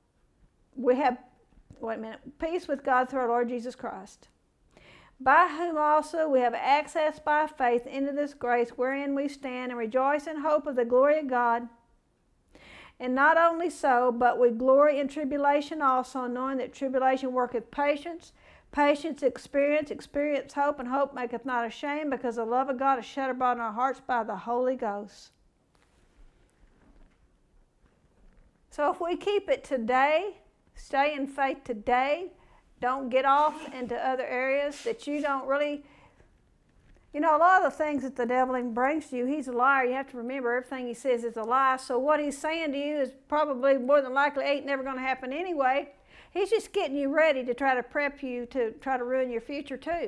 Peace with God through our Lord Jesus Christ, by whom also we have access by faith into this grace wherein we stand, and rejoice in hope of the glory of God. And not only so, but we glory in tribulation also, knowing that tribulation worketh patience, patience experience, experience hope, and hope maketh not ashamed, because the love of God is shed abroad in our hearts by the Holy Ghost. So if we keep it today, stay in faith today, don't get off into other areas that you don't really... You know, a lot of the things that the devil brings to you, he's a liar. You have to remember everything he says is a lie. So what he's saying to you is probably more than likely ain't never going to happen anyway. He's just getting you ready to try to prep you to try to ruin your future too.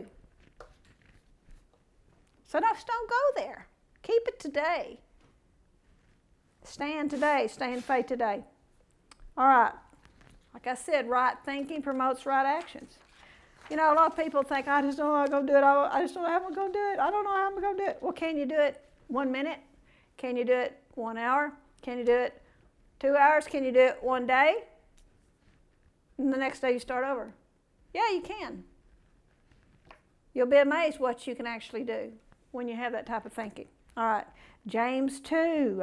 So don't go there. Keep it today. Stand today. Stay in faith today. All right. Like I said, right thinking promotes right actions. You know, a lot of people think, I just don't know how I'm going to do it. I just don't know how I'm going to do it. I don't know how I'm going to do it. Well, can you do it 1 minute? Can you do it 1 hour? Can you do it 2 hours? Can you do it 1 day? And the next day you start over. Yeah, you can. You'll be amazed what you can actually do when you have that type of thinking. All right, James 2.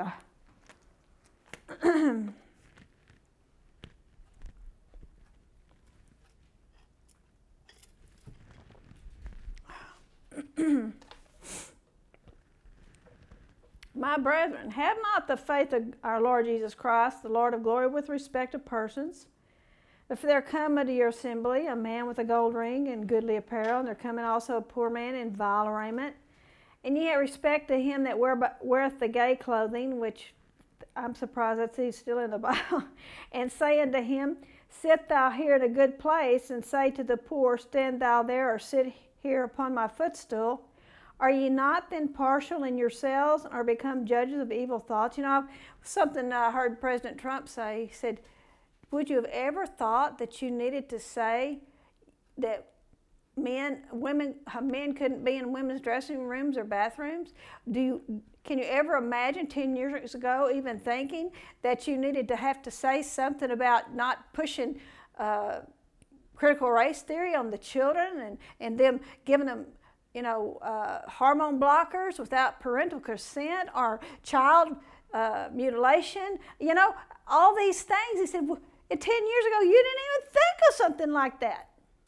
My brethren, have not the faith of our Lord Jesus Christ, the Lord of glory, with respect to persons. If there come unto your assembly a man with a gold ring and goodly apparel, and there cometh also a poor man in vile raiment, and ye have respect to him that weareth the gay clothing, which I'm surprised that's still in the Bible, and say unto him, Sit thou here in a good place, and say to the poor, Stand thou there, or sit here upon my footstool. Are ye not then partial in yourselves, or become judges of evil thoughts? You know, something I heard President Trump say, he said, would you have ever thought that you needed to say that men couldn't be in women's dressing rooms or bathrooms? Can you ever imagine 10 years ago even thinking that you needed to have to say something about not pushing critical race theory on the children and them giving them, hormone blockers without parental consent, or child mutilation? You know, all these things. He said, well, 10 years ago, you didn't even think of something like that.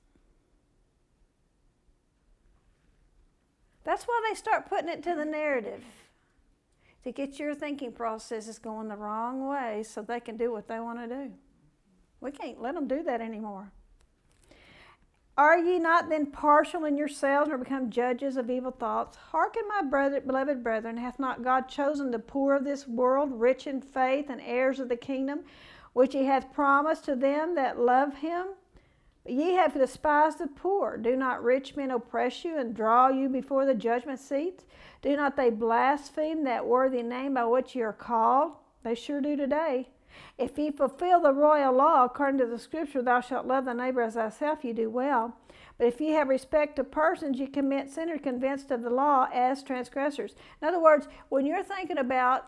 That's why they start putting it to the narrative, to get your thinking processes going the wrong way so they can do what they want to do. We can't let them do that anymore. Are ye not then partial in yourselves, or become judges of evil thoughts? Hearken, my beloved brethren, hath not God chosen the poor of this world, rich in faith, and heirs of the kingdom, which he hath promised to them that love him? But ye have despised the poor. Do not rich men oppress you, and draw you before the judgment seat? Do not they blaspheme that worthy name by which ye are called? They sure do today. If ye fulfill the royal law according to the Scripture, thou shalt love thy neighbor as thyself, ye do well. But if ye have respect to persons, ye commit sin, or convinced of the law as transgressors. In other words, when you're thinking about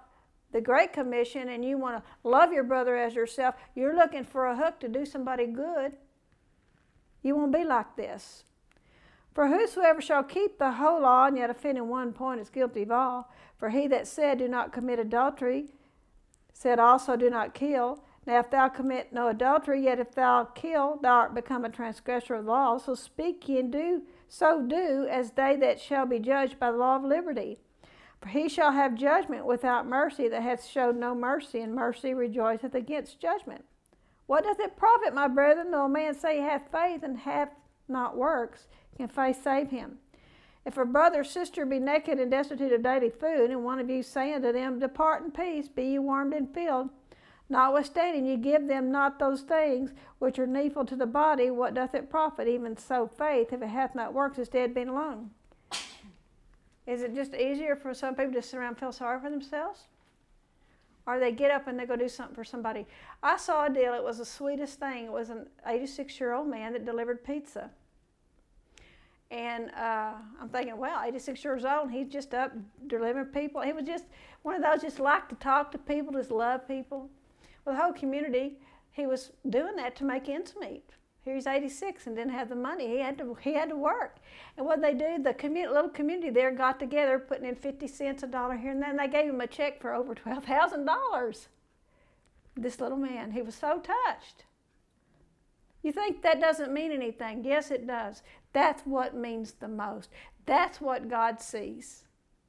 the Great Commission and you want to love your brother as yourself, you're looking for a hook to do somebody good. You won't be like this. For whosoever shall keep the whole law and yet offend in one point is guilty of all. For he that said, do not commit adultery, said also, do not kill. Now if thou commit no adultery, yet if thou kill, thou art become a transgressor of the law. So speak ye and do as they that shall be judged by the law of liberty. For he shall have judgment without mercy that hath showed no mercy, and mercy rejoiceth against judgment. What doth it profit, my brethren, though a man say he hath faith and hath not works? Can faith save him? If a brother or sister be naked and destitute of daily food, and one of you say unto them, depart in peace, be ye warmed and filled, notwithstanding ye give them not those things which are needful to the body, what doth it profit? Even so faith, if it hath not works, is dead being alone. Is it just easier for some people to sit around and feel sorry for themselves? Or they get up and they go do something for somebody. I saw a deal, it was the sweetest thing. It was an 86-year-old man that delivered pizza. And I'm thinking, well, 86 years old, and he's just up delivering people. He was just one of those just like to talk to people, just love people. Well, the whole community, he was doing that to make ends meet. Here he's 86 and didn't have the money. He had to work. And what they do, the little community there got together, putting in 50 cents, $1 here and there, and they gave him a check for over $12,000. This little man, he was so touched. You think that doesn't mean anything? Yes, it does. That's what means the most. That's what God sees.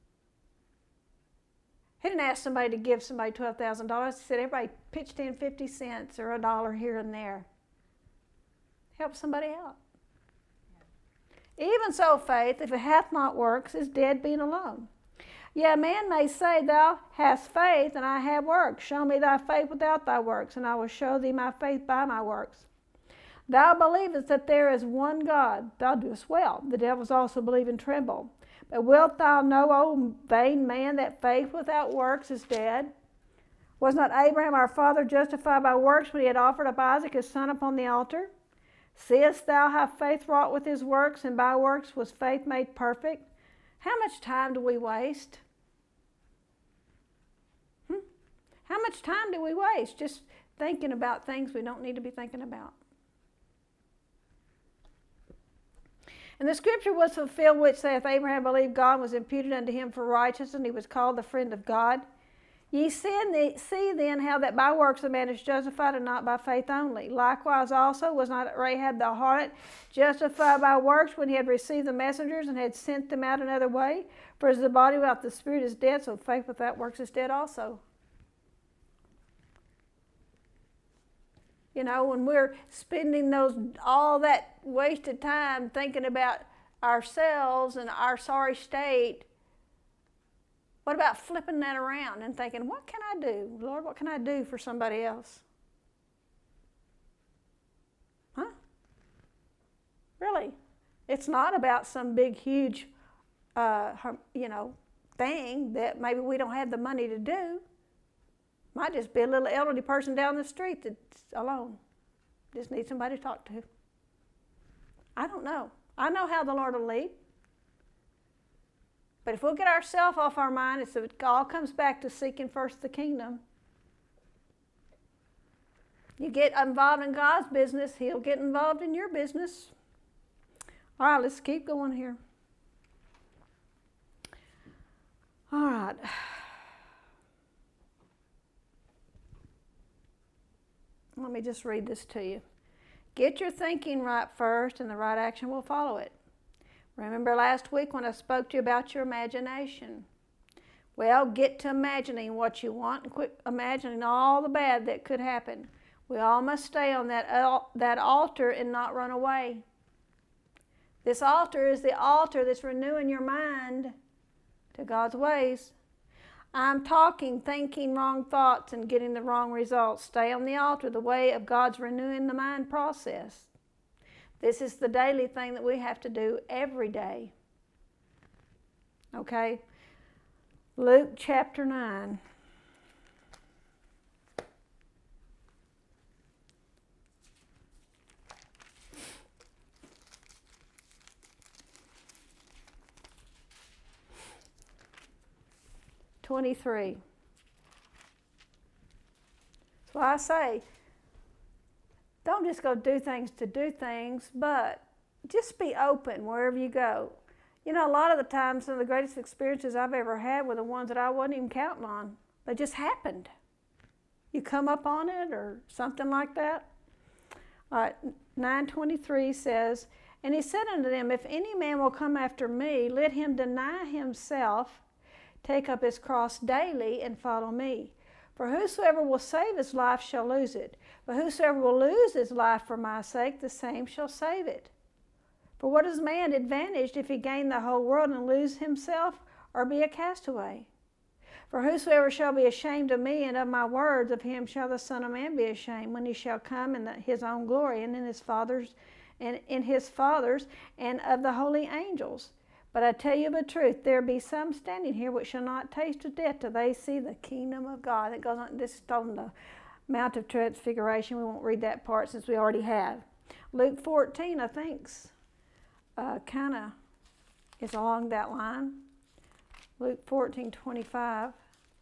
He didn't ask somebody to give somebody $12,000. He said everybody pitched in 50 cents or $1 here and there. Help somebody out. Even so, faith, if it hath not works, is dead being alone. Yea, a man may say, thou hast faith, and I have works. Show me thy faith without thy works, and I will show thee my faith by my works. Thou believest that there is one God. Thou doest well. The devils also believe and tremble. But wilt thou know, O vain man, that faith without works is dead? Was not Abraham our father justified by works when he had offered up Isaac his son upon the altar? Seest thou how faith wrought with his works, and by works was faith made perfect? How much time do we waste? How much time do we waste just thinking about things we don't need to be thinking about? And the scripture was fulfilled which saith, Abraham believed God, was imputed unto him for righteousness, and he was called the friend of God. Ye see then how that by works a man is justified, and not by faith only. Likewise also was not Rahab the harlot justified by works when he had received the messengers and had sent them out another way? For as the body without the spirit is dead, so faith without works is dead also. You know, when we're spending all that wasted time thinking about ourselves and our sorry state, what about flipping that around and thinking, what can I do? Lord, what can I do for somebody else? Huh? Really? It's not about some big, huge, thing that maybe we don't have the money to do. Might just be a little elderly person down the street that's alone. Just needs somebody to talk to. I don't know. I know how the Lord will lead. But if we'll get ourselves off our mind, it all comes back to seeking first the kingdom. You get involved in God's business, He'll get involved in your business. All right, let's keep going here. All right. Let me just read this to you. Get your thinking right first, and the right action will follow it. Remember last week when I spoke to you about your imagination? Well, get to imagining what you want and quit imagining all the bad that could happen. We all must stay on that altar and not run away. This altar is the altar that's renewing your mind to God's ways. I'm talking, thinking wrong thoughts and getting the wrong results. Stay on the altar, the way of God's renewing the mind process. This is the daily thing that we have to do every day. Okay? Luke chapter 9. So I say, don't just go do things to do things, but just be open wherever you go. You know, a lot of the times, some of the greatest experiences I've ever had were the ones that I wasn't even counting on. They just happened. You come up on it or something like that. All right, 9:23 says, and he said unto them, if any man will come after me, let him deny himself, take up his cross daily, and follow me. For whosoever will save his life shall lose it. But whosoever will lose his life for my sake, the same shall save it. For what is man advantaged if he gain the whole world and lose himself, or be a castaway? For whosoever shall be ashamed of me and of my words, of him shall the Son of Man be ashamed, when he shall come in his own glory, and in his Father's and of the holy angels. But I tell you the truth, there be some standing here which shall not taste of death till they see the kingdom of God. That goes on. This is on the Mount of Transfiguration. We won't read that part since we already have. Luke 14, I think, kind of is along that line. Luke 14:25.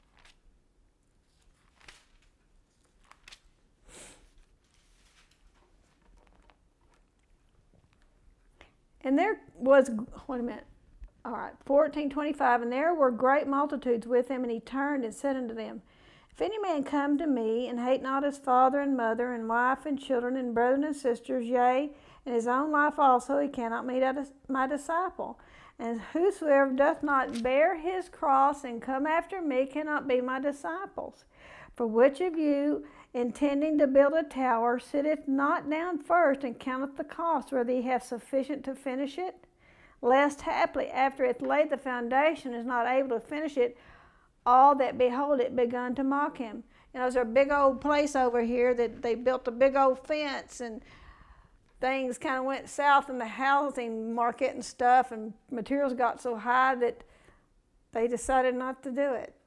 And there was, wait a minute. All right, 14:25, and there were great multitudes with him, and he turned and said unto them, if any man come to me, and hate not his father and mother, and wife and children, and brethren and sisters, yea, and his own life also, he cannot be my disciple. And whosoever doth not bear his cross and come after me cannot be my disciples. For which of you, intending to build a tower, sitteth not down first and counteth the cost, whether he hath sufficient to finish it? Lest haply, after it laid the foundation, is not able to finish it, all that behold it begun to mock him. You know, there's a big old place over here that they built a big old fence, and things kind of went south in the housing market and stuff, and materials got so high that they decided not to do it.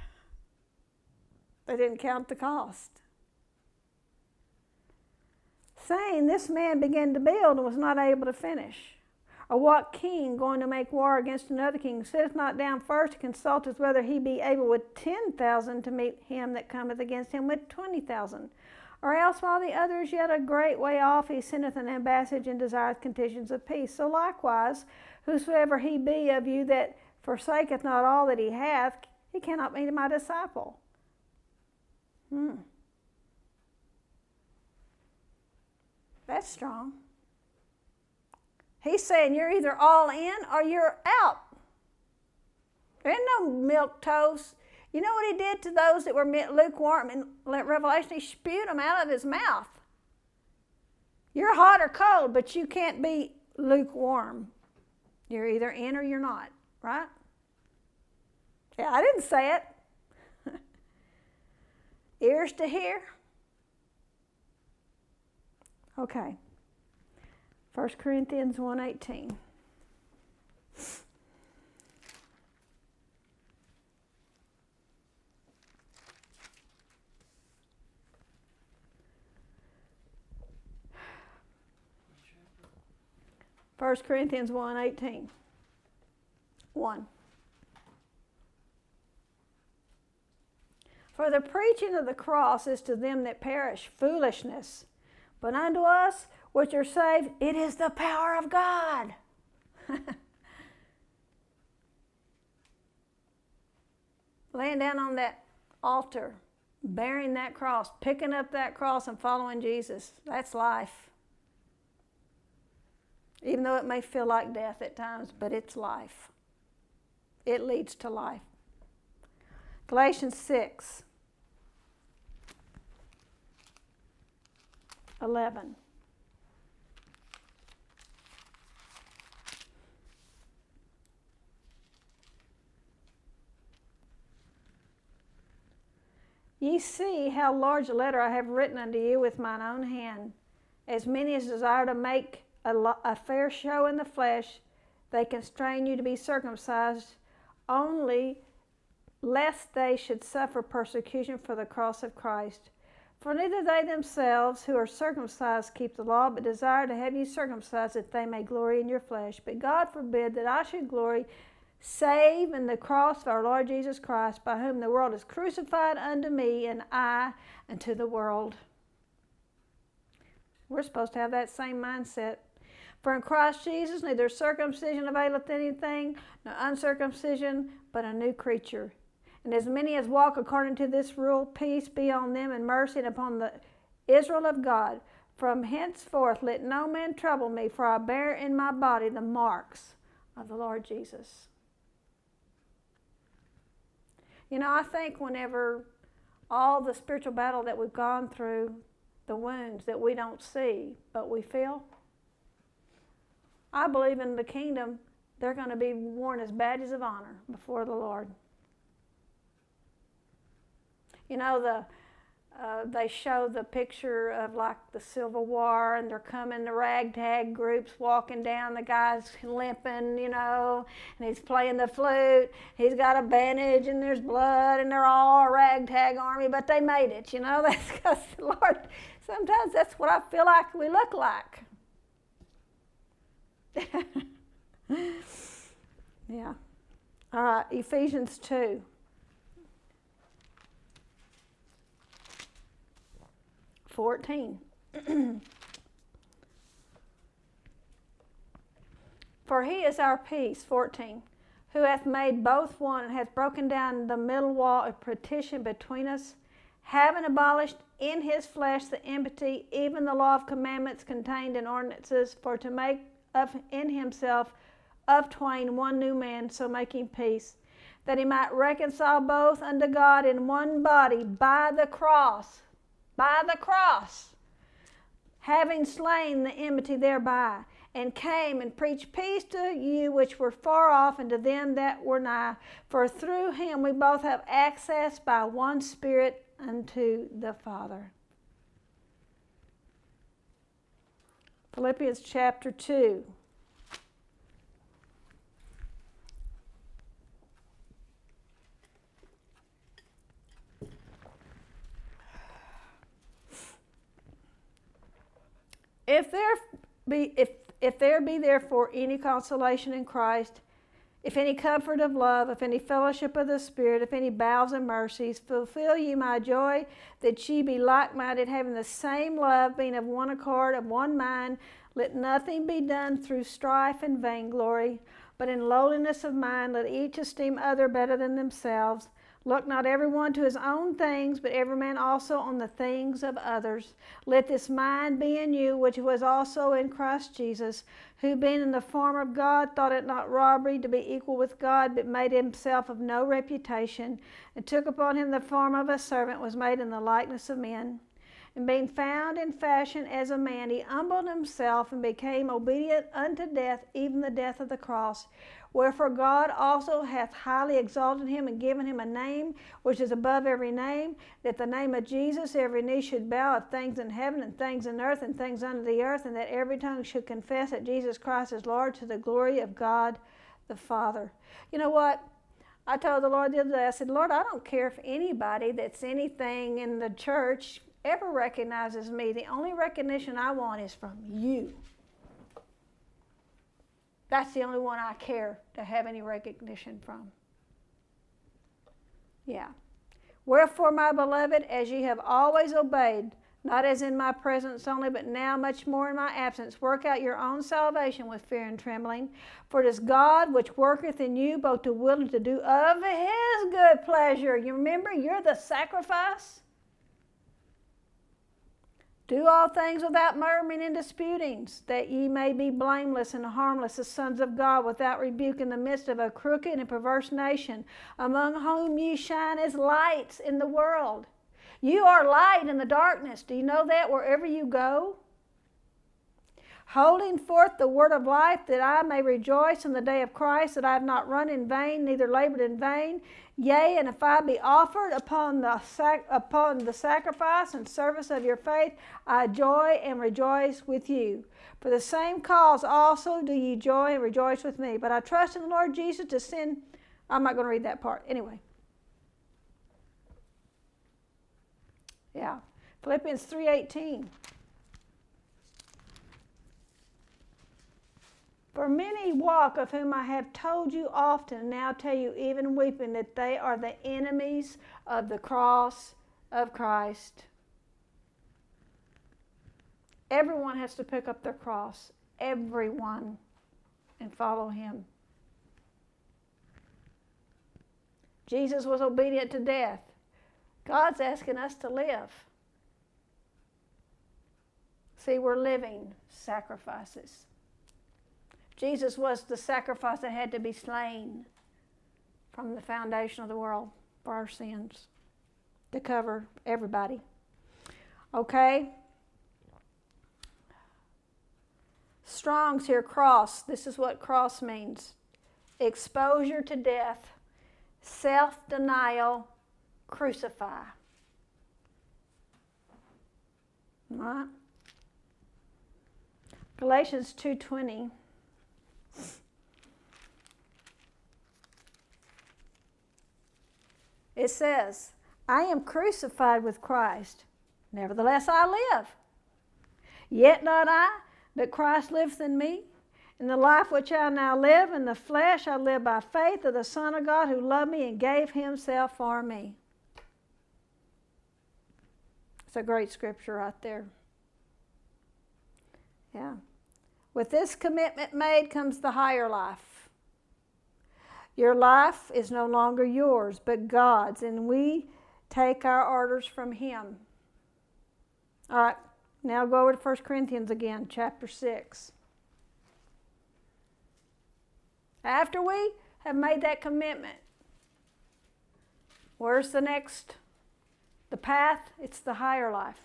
They didn't count the cost. Saying, this man began to build and was not able to finish. Or what king going to make war against another king sitteth not down first to consult as whether he be able with 10,000 to meet him that cometh against him with 20,000? Or else while the other is yet a great way off, he sendeth an ambassage and desireth conditions of peace. So likewise, whosoever he be of you that forsaketh not all that he hath, he cannot be my disciple. That's strong. He's saying you're either all in or you're out. There ain't no milk toast. You know what he did to those that were lukewarm in Revelation? He spewed them out of his mouth. You're hot or cold, but you can't be lukewarm. You're either in or you're not, right? Yeah, I didn't say it. Ears to hear. Okay. 1 Corinthians 1:18. First Corinthians 1:18. 1. For the preaching of the cross is to them that perish foolishness, but unto us which are saved, it is the power of God. Laying down on that altar, bearing that cross, picking up that cross and following Jesus, that's life. Even though it may feel like death at times, but it's life. It leads to life. Galatians 6:11. Ye see how large a letter I have written unto you with mine own hand. As many as desire to make a fair show in the flesh, they constrain you to be circumcised, only lest they should suffer persecution for the cross of Christ. For neither they themselves who are circumcised keep the law, but desire to have you circumcised, that they may glory in your flesh. But God forbid that I should glory, save in the cross of our Lord Jesus Christ, by whom the world is crucified unto me, and I unto the world. We're supposed to have that same mindset. For in Christ Jesus neither circumcision availeth anything, nor uncircumcision, but a new creature. And as many as walk according to this rule, peace be on them and mercy, and upon the Israel of God. From henceforth let no man trouble me, for I bear in my body the marks of the Lord Jesus. You know, I think whenever all the spiritual battle that we've gone through, the wounds that we don't see but we feel, I believe in the kingdom they're going to be worn as badges of honor before the Lord. You know, they show the picture of like the Civil War, and they're coming, the ragtag groups walking down, the guy's limping, you know, and he's playing the flute, he's got a bandage and there's blood, and they're all a ragtag army, but they made it, you know. That's because the Lord, sometimes that's what I feel like we look like. Yeah. All right, Ephesians 2. For he is our peace, 14, who hath made both one, and hath broken down the middle wall of partition between us, having abolished in his flesh the enmity, even the law of commandments contained in ordinances, for to make in himself of twain one new man, so making peace, that he might reconcile both unto God in one body by the cross, having slain the enmity thereby, and came and preached peace to you which were far off, and to them that were nigh. For through him we both have access by one Spirit unto the Father. Philippians chapter 2. If there be therefore any consolation in Christ, if any comfort of love, if any fellowship of the Spirit, if any bowels and mercies, fulfill ye my joy, that ye be like-minded, having the same love, being of one accord, of one mind. Let nothing be done through strife and vainglory, but in lowliness of mind let each esteem other better than themselves. Look not every one to his own things, but every man also on the things of others. Let this mind be in you, which was also in Christ Jesus, who being in the form of God, thought it not robbery to be equal with God, but made himself of no reputation, and took upon him the form of a servant, was made in the likeness of men. And being found in fashion as a man, he humbled himself and became obedient unto death, even the death of the cross. Wherefore God also hath highly exalted him and given him a name which is above every name, that the name of Jesus every knee should bow, of things in heaven and things in earth and things under the earth, and that every tongue should confess that Jesus Christ is Lord, to the glory of God the Father. You know what? I told the Lord the other day, I said, Lord, I don't care if anybody that's anything in the church ever recognizes me. The only recognition I want is from you. That's the only one I care to have any recognition from. Yeah. Wherefore, my beloved, as ye have always obeyed, not as in my presence only, but now much more in my absence, work out your own salvation with fear and trembling. For it is God which worketh in you both to will and to do of his good pleasure. You remember, you're the sacrifice. Do all things without murmuring and disputings, that ye may be blameless and harmless as sons of God, without rebuke, in the midst of a crooked and perverse nation, among whom ye shine as lights in the world. You are light in the darkness. Do you know that wherever you go? Holding forth the word of life, that I may rejoice in the day of Christ, that I have not run in vain, neither labored in vain. Yea, and if I be offered upon the sacrifice and service of your faith, I joy and rejoice with you. For the same cause also do ye joy and rejoice with me. But I trust in the Lord Jesus to send... I'm not going to read that part. Anyway. Yeah. Philippians 3:18. For many walk, of whom I have told you often, and now tell you even weeping, that they are the enemies of the cross of Christ. Everyone has to pick up their cross. Everyone. And follow him. Jesus was obedient to death. God's asking us to live. See, we're living sacrifices. Jesus was the sacrifice that had to be slain from the foundation of the world for our sins, to cover everybody. Okay? Strong's here, cross. This is what cross means. Exposure to death, self-denial, crucify. All right? Galatians 2:20. It says, I am crucified with Christ. Nevertheless I live. Yet not I, but Christ lives in me. In the life which I now live in the flesh, I live by faith of the Son of God who loved me and gave himself for me. It's a great scripture right there. Yeah. With this commitment made comes the higher life. Your life is no longer yours, but God's, and we take our orders from him. All right, now go over to 1 Corinthians again, chapter 6. After we have made that commitment, where's the next? The path? It's the higher life.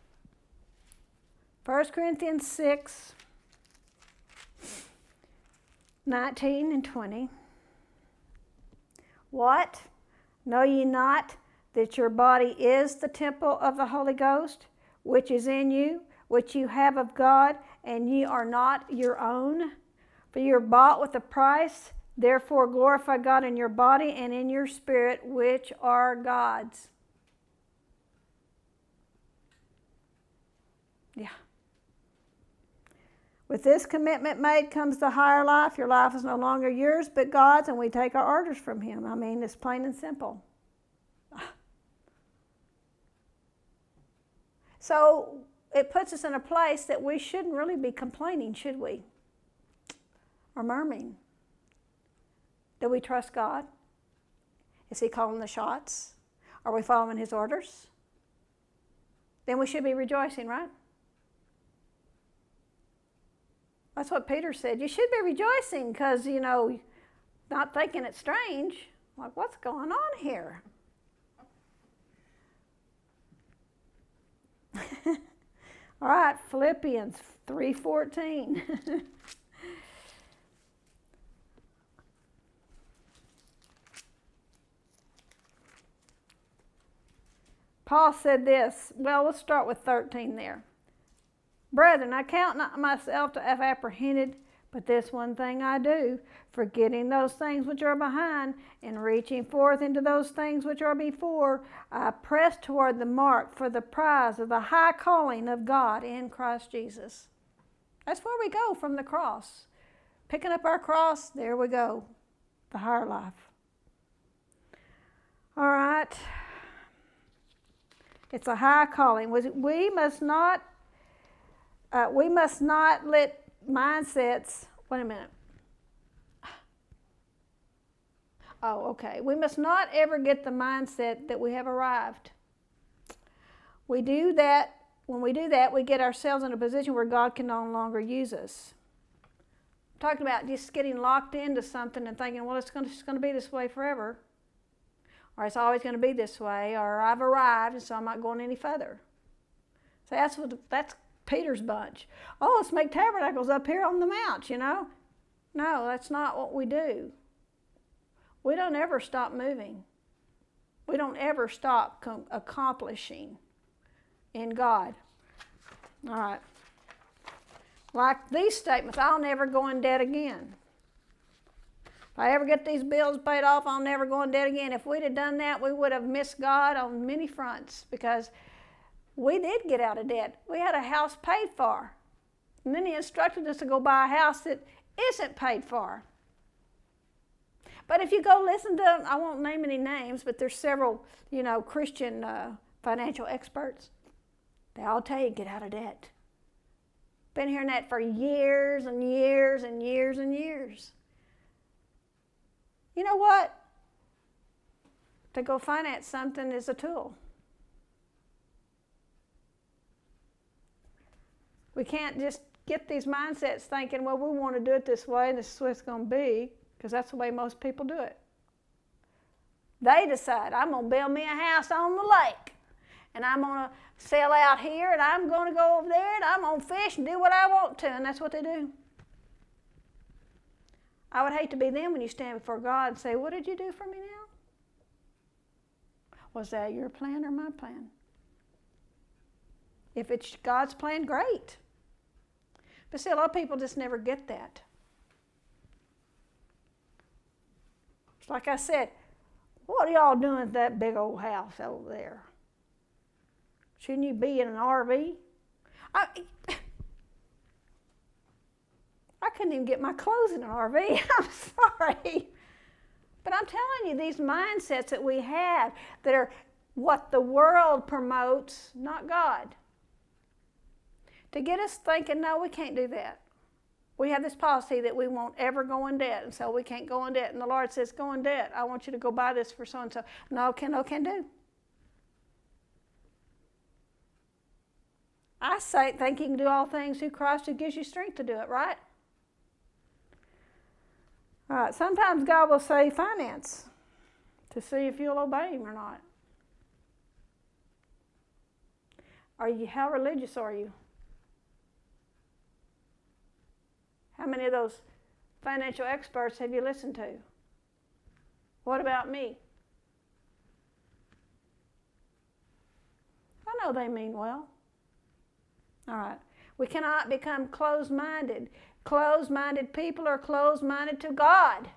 1 Corinthians 6, 19 and 20. What? Know ye not that your body is the temple of the Holy Ghost, which is in you, which you have of God, and ye are not your own? For you are bought with a price. Therefore glorify God in your body and in your spirit, which are God's. Yeah. With this commitment made comes the higher life. Your life is no longer yours, but God's, and we take our orders from him. I mean, it's plain and simple. So it puts us in a place that we shouldn't really be complaining, should we? Or murmuring. Do we trust God? Is he calling the shots? Are we following his orders? Then we should be rejoicing, right? That's what Peter said. You should be rejoicing because, not thinking it's strange. Like, what's going on here? All right, Philippians 3:14. Paul said this. Well, let's start with 13 there. Brethren, I count not myself to have apprehended, but this one thing I do, forgetting those things which are behind, and reaching forth into those things which are before, I press toward the mark for the prize of the high calling of God in Christ Jesus. That's where we go from the cross. Picking up our cross, there we go, the higher life. All right. It's a high calling. We must not let mindsets, wait a minute. Oh, okay. We must not ever get the mindset that we have arrived. We do that, when we do that, we get ourselves in a position where God can no longer use us. I'm talking about just getting locked into something and thinking, well, it's just going to be this way forever. Or it's always going to be this way, or I've arrived and so I'm not going any further. So that's Peter's bunch. Oh, let's make tabernacles up here on the mount, No, that's not what we do. We don't ever stop moving. We don't ever stop accomplishing in God. All right. Like these statements, I'll never go in debt again. If I ever get these bills paid off, I'll never go in debt again. If we'd have done that, we would have missed God on many fronts because we did get out of debt. We had a house paid for. And then he instructed us to go buy a house that isn't paid for. But if you go listen to, I won't name any names, but there's several, Christian financial experts. They all tell you, get out of debt. Been hearing that for years and years and years and years. You know what? To go finance something is a tool. We can't just get these mindsets thinking, well, we want to do it this way and this is what it's going to be, because that's the way most people do it. They decide, I'm going to build me a house on the lake, and I'm going to sail out here, and I'm going to go over there, and I'm going to fish and do what I want to, and that's what they do. I would hate to be them when you stand before God and say, what did you do for me now? Was that your plan or my plan? If it's God's plan, great. But see, a lot of people just never get that. It's like I said, what are y'all doing at that big old house over there? Shouldn't you be in an RV? I couldn't even get my clothes in an RV. I'm sorry. But I'm telling you, these mindsets that we have that are what the world promotes, not God. To get us thinking, no, we can't do that. We have this policy that we won't ever go in debt, and so we can't go in debt. And the Lord says, go in debt. I want you to go buy this for so-and-so. No, can do. I think you can do all things through Christ who gives you strength to do it, right? All right, sometimes God will say finance to see if you'll obey Him or not. How religious are you? How many of those financial experts have you listened to? What about me? I know they mean well. All right. We cannot become closed-minded. Closed-minded people are closed-minded to God.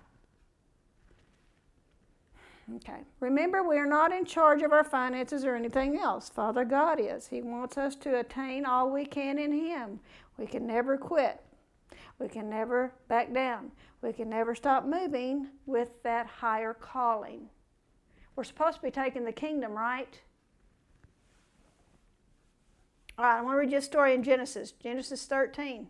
Okay. Remember, we are not in charge of our finances or anything else. Father God is. He wants us to attain all we can in Him. We can never quit. We can never back down. We can never stop moving with that higher calling. We're supposed to be taking the kingdom, right? All right, I want to read you a story in Genesis 13.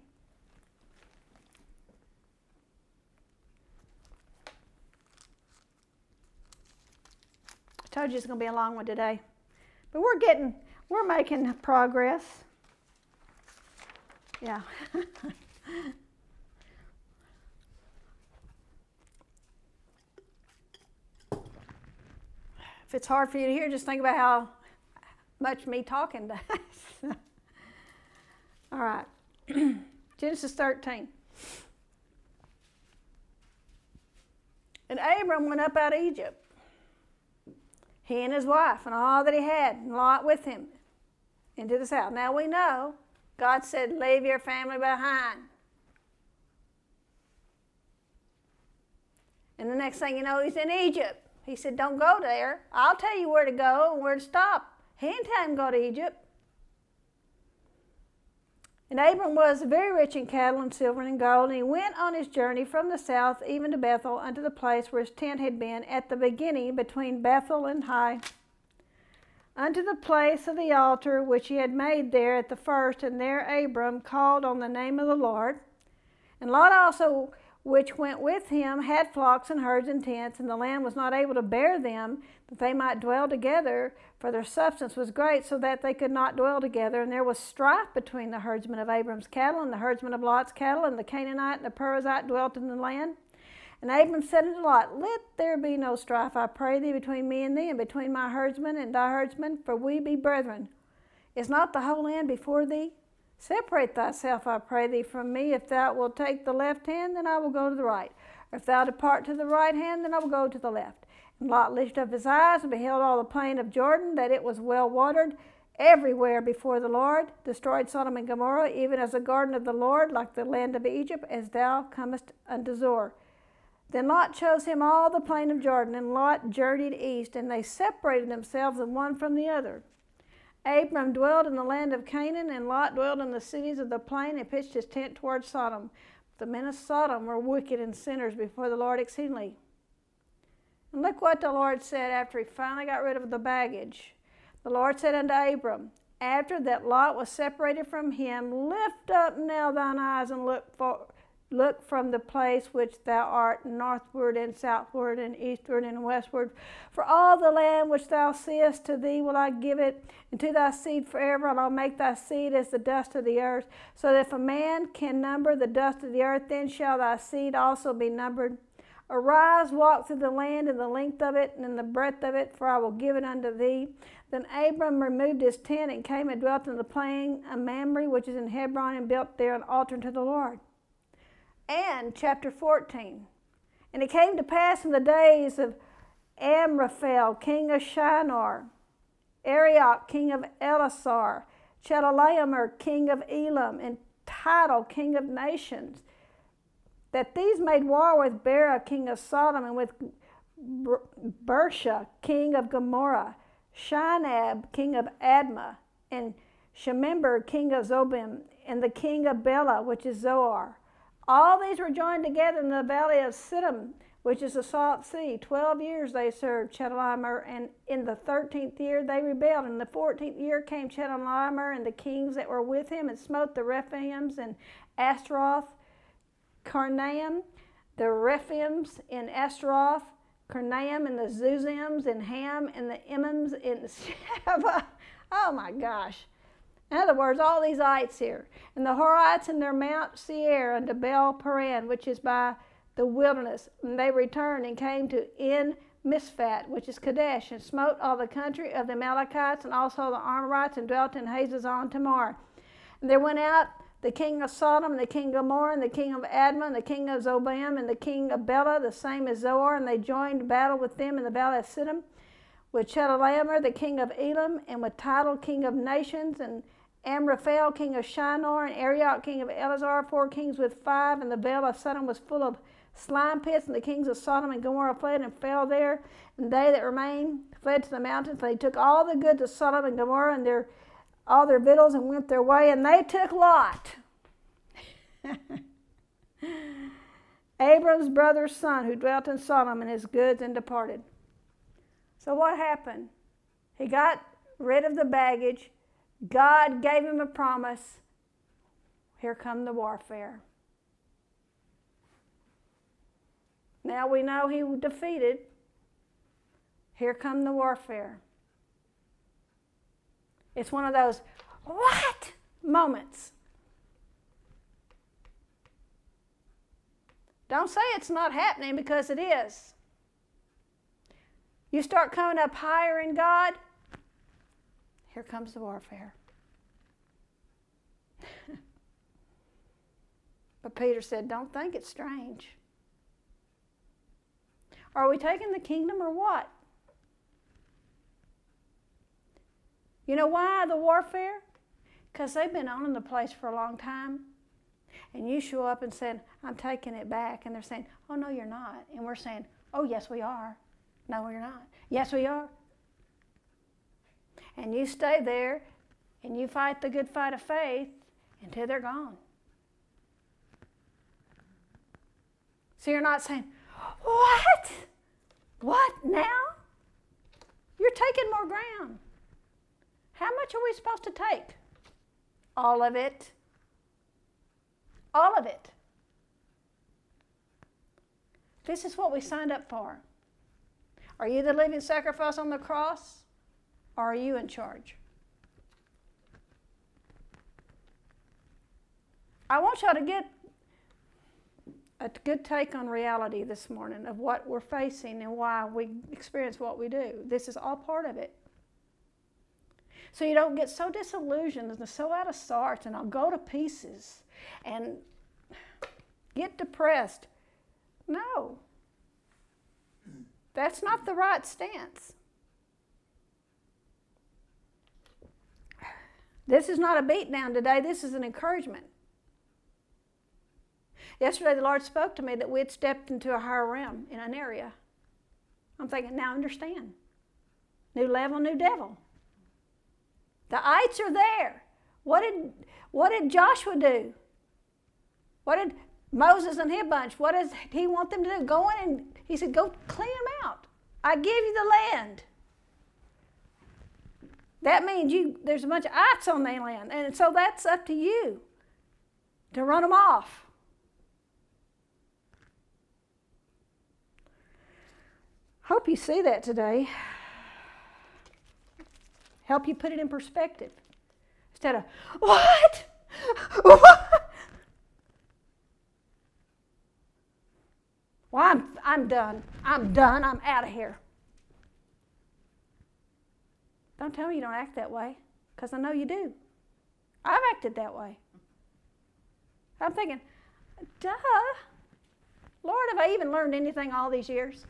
I told you it's going to be a long one today. But we're making progress. Yeah. If it's hard for you to hear, just think about how much me talking does. All right. Genesis 13. And Abram went up out of Egypt, he and his wife and all that he had, and Lot with him, into the south. Now we know God said, leave your family behind. And the next thing you know, he's in Egypt. He said, don't go there. I'll tell you where to go and where to stop. He didn't tell him to go to Egypt. And Abram was very rich in cattle and silver and gold, and he went on his journey from the south even to Bethel, unto the place where his tent had been at the beginning between Bethel and Hai, unto the place of the altar which he had made there at the first. And there Abram called on the name of the Lord. And Lot also, which went with him, had flocks and herds and tents, and the land was not able to bear them, that they might dwell together, for their substance was great, so that they could not dwell together. And there was strife between the herdsmen of Abram's cattle and the herdsmen of Lot's cattle, and the Canaanite and the Perizzite dwelt in the land. And Abram said unto Lot, let there be no strife, I pray thee, between me and thee, and between my herdsmen and thy herdsmen, for we be brethren. Is not the whole land before thee? Separate thyself, I pray thee, from me. If thou wilt take the left hand, then I will go to the right. Or if thou depart to the right hand, then I will go to the left. And Lot lifted up his eyes and beheld all the plain of Jordan, that it was well watered everywhere before the Lord, destroyed Sodom and Gomorrah, even as the garden of the Lord, like the land of Egypt, as thou comest unto Zoar. Then Lot chose him all the plain of Jordan, and Lot journeyed east, and they separated themselves the one from the other. Abram dwelled in the land of Canaan, and Lot dwelled in the cities of the plain, and pitched his tent toward Sodom. The men of Sodom were wicked and sinners before the Lord exceedingly. And look what the Lord said after he finally got rid of the baggage. The Lord said unto Abram, after that Lot was separated from him, lift up now thine eyes and look from the place which thou art northward and southward and eastward and westward. For all the land which thou seest, to thee will I give it, and to thy seed forever, and I'll make thy seed as the dust of the earth. So that if a man can number the dust of the earth, then shall thy seed also be numbered. Arise, walk through the land in the length of it and in the breadth of it, for I will give it unto thee. Then Abram removed his tent and came and dwelt in the plain of Mamre, which is in Hebron, and built there an altar to the Lord. And chapter 14. And it came to pass in the days of Amraphel, king of Shinar, Arioch, king of Elasar, Chedorlaomer, king of Elam, and Tidal, king of nations, that these made war with Bera, king of Sodom, and with Bersha, king of Gomorrah, Shinab, king of Admah, and Shemember, king of Zobim, and the king of Bela, which is Zoar. All these were joined together in the valley of Siddim, which is the Salt Sea. 12 years they served Chedorlaomer, and in the 13th year they rebelled. In the 14th year came Chedorlaomer and the kings that were with him, and smote the Rephaims and Ashtaroth, Karnaim, the Rephaims in Ashtaroth, Karnaim, and the Zuzims, and Ham, and the Emims, and Sheba. Oh my gosh. In other words, all these ites here. And the Horites in their Mount Seir unto Baal Paran, which is by the wilderness. And they returned and came to En Mishpat, which is Kadesh, and smote all the country of the Amalekites and also the Amorites, and dwelt in Hazazon Tamar. And there went out the king of Sodom, and the king of Gomorrah, and the king of Admah, and the king of Zobim, and the king of Bela, the same as Zoar, and they joined battle with them in the valley of Siddim, with Chedorlaomer, the king of Elam, and with Tidal, king of nations, and Amraphel, king of Shinar, and Arioch, king of Elasar, 4 kings with 5, and the vale of Sodom was full of slime pits, and the kings of Sodom and Gomorrah fled and fell there, and they that remained fled to the mountains. They took all the goods of Sodom and Gomorrah and all their victuals, and went their way, and they took Lot, Abram's brother's son, who dwelt in Sodom, and his goods, and departed. So what happened? He got rid of the baggage. God gave him a promise. Here come the warfare. Now we know he was defeated. Here come the warfare. It's one of those, what? Moments. Don't say it's not happening, because it is. You start coming up higher in God, here comes the warfare. But Peter said, don't think it's strange. Are we taking the kingdom or what? You know why the warfare? Because they've been owning the place for a long time. And you show up and say, I'm taking it back. And they're saying, oh, no, you're not. And we're saying, oh, yes, we are. No, you're not. Yes, we are. And you stay there and you fight the good fight of faith until they're gone. So you're not saying, what? What now? You're taking more ground. How much are we supposed to take? All of it. All of it. This is what we signed up for. Are you the living sacrifice on the cross, or are you in charge? I want y'all to get a good take on reality this morning of what we're facing and why we experience what we do. This is all part of it. So you don't get so disillusioned and so out of sorts and I'll go to pieces and get depressed. No. That's not the right stance. This is not a beatdown today. This is an encouragement. Yesterday the Lord spoke to me that we had stepped into a higher realm in an area. I'm thinking, now understand. New level, new devil. The ites are there. What did Joshua do? What did Moses and his bunch, what does he want them to do? Go in and, he said, go clean them out. I give you the land. That means there's a bunch of ites on that land. And so that's up to you to run them off. Hope you see that today. Help you put it in perspective. Instead of, what? What? Well, I'm done. I'm done. I'm out of here. Don't tell me you don't act that way, because I know you do. I've acted that way. I'm thinking, duh. Lord, have I even learned anything all these years?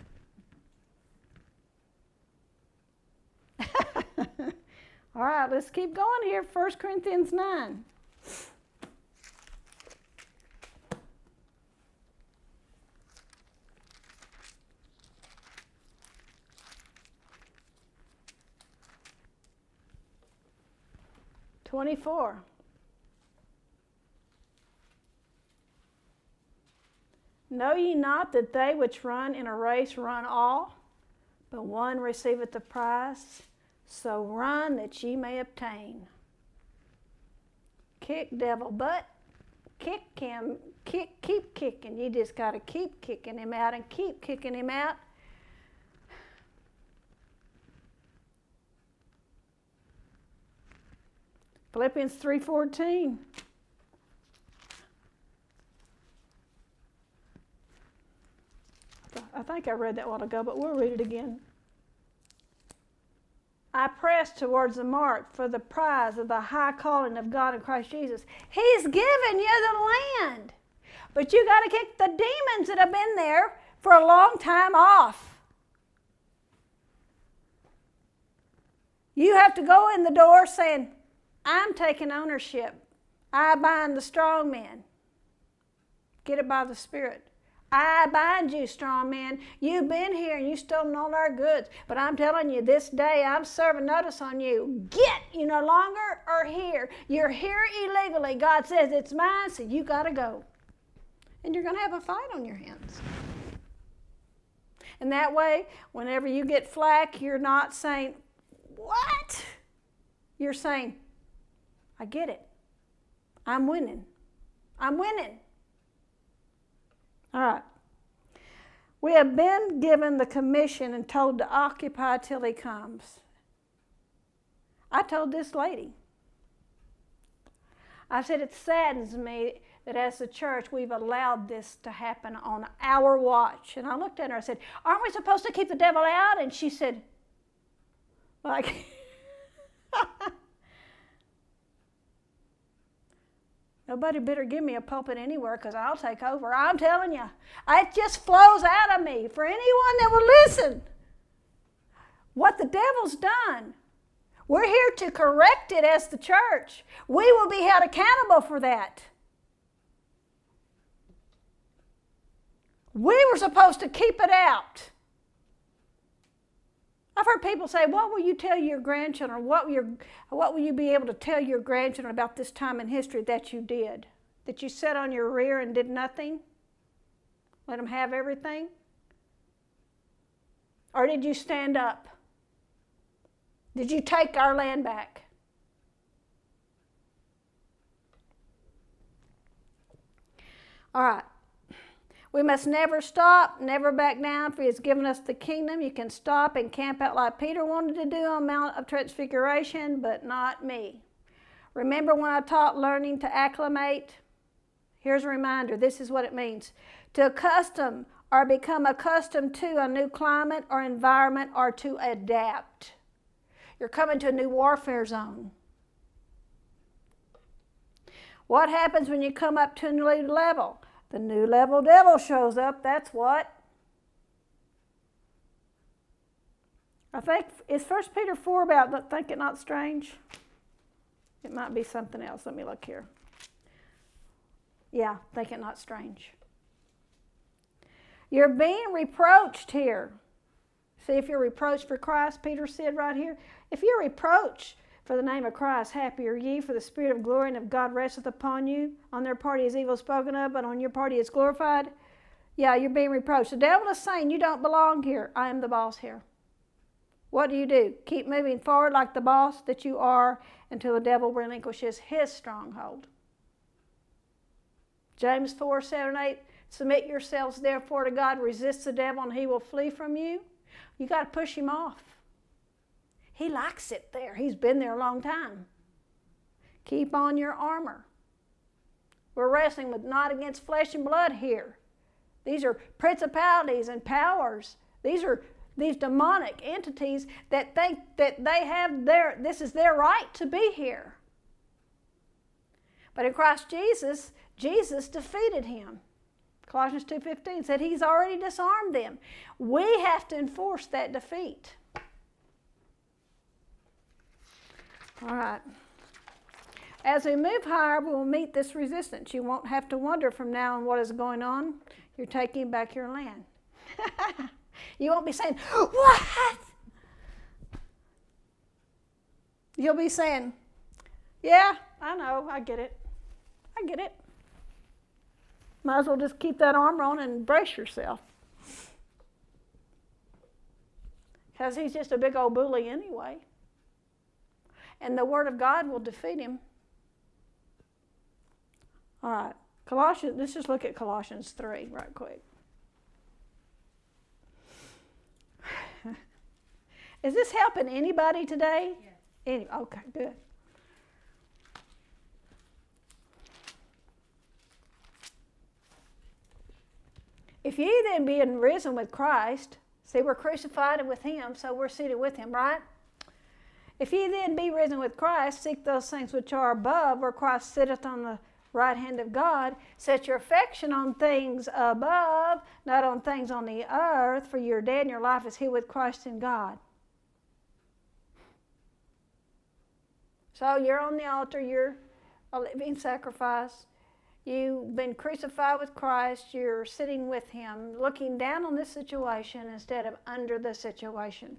All right, let's keep going here. 1 Corinthians 9. "24. Know ye not that they which run in a race run all, but one receiveth the prize? So run that ye may obtain." Kick devil butt. Kick him. Keep kicking. You just got to keep kicking him out and keep kicking him out. Philippians 3:14. I think I read that a while ago, but we'll read it again. "I press towards the mark for the prize of the high calling of God in Christ Jesus." He's given you the land. But you got to kick the demons that have been there for a long time off. You have to go in the door saying, I'm taking ownership. I bind the strong man. Get it by the Spirit. I bind you, strong man. You've been here and you've stolen all our goods. But I'm telling you, this day I'm serving notice on you. Get! You no longer are here. You're here illegally. God says it's mine, so you got to go. And you're going to have a fight on your hands. And that way, whenever you get flack, you're not saying, what? You're saying, I get it. I'm winning. I'm winning. All right. We have been given the commission and told to occupy till he comes. I told this lady, I said, it saddens me that as a church we've allowed this to happen on our watch. And I looked at her, I said, aren't we supposed to keep the devil out? And she said, like, nobody better give me a pulpit anywhere because I'll take over. I'm telling you, it just flows out of me for anyone that will listen. What the devil's done. We're here to correct it as the church. We will be held accountable for that. We were supposed to keep it out. I've heard people say, what will you tell your grandchildren? What will you be able to tell your grandchildren about this time in history that you did? That you sat on your rear and did nothing? Let them have everything? Or did you stand up? Did you take our land back? All right. We must never stop, never back down, for he has given us the kingdom. You can stop and camp out like Peter wanted to do on Mount of Transfiguration, but not me. Remember when I taught learning to acclimate? Here's a reminder. This is what it means. To accustom or become accustomed to a new climate or environment or to adapt. You're coming to a new warfare zone. What happens when you come up to a new level? The new level devil shows up, that's what. I think, is 1 Peter 4 about think it not strange? It might be something else. Let me look here. Yeah, think it not strange. You're being reproached here. See, if you're reproached for Christ, Peter said right here, if you're reproached for the name of Christ. Happy are ye, for the Spirit of glory and of God resteth upon you. On their party is evil spoken of, but on your party is glorified. Yeah, you're being reproached. The devil is saying you don't belong here. I am the boss here. What do? Keep moving forward like the boss that you are until the devil relinquishes his stronghold. James 4, 7, 8, submit yourselves therefore to God, resist the devil, and he will flee from you. You got to push him off. He likes it there. He's been there a long time. Keep on your armor. We're wrestling with not against flesh and blood here. These are principalities and powers. These are these demonic entities that think that they have this is their right to be here. But in Christ Jesus, Jesus defeated him. Colossians 2:15 said he's already disarmed them. We have to enforce that defeat. All right. As we move higher, we will meet this resistance. You won't have to wonder from now on what is going on. You're taking back your land. You won't be saying, what? You'll be saying, yeah, I know, I get it. I get it. Might as well just keep that armor on and brace yourself. Because he's just a big old bully anyway. And the Word of God will defeat him. All right. Let's just look at Colossians 3 right quick. Is this helping anybody today? Yes. Okay, good. If ye then being risen with Christ, see, we're crucified with him, so we're seated with him, right? If ye then be risen with Christ, seek those things which are above, where Christ sitteth on the right hand of God. Set your affection on things above, not on things on the earth, for you're dead and your life is hid with Christ in God. So you're on the altar, you're a living sacrifice. You've been crucified with Christ, you're sitting with him, looking down on this situation instead of under the situation.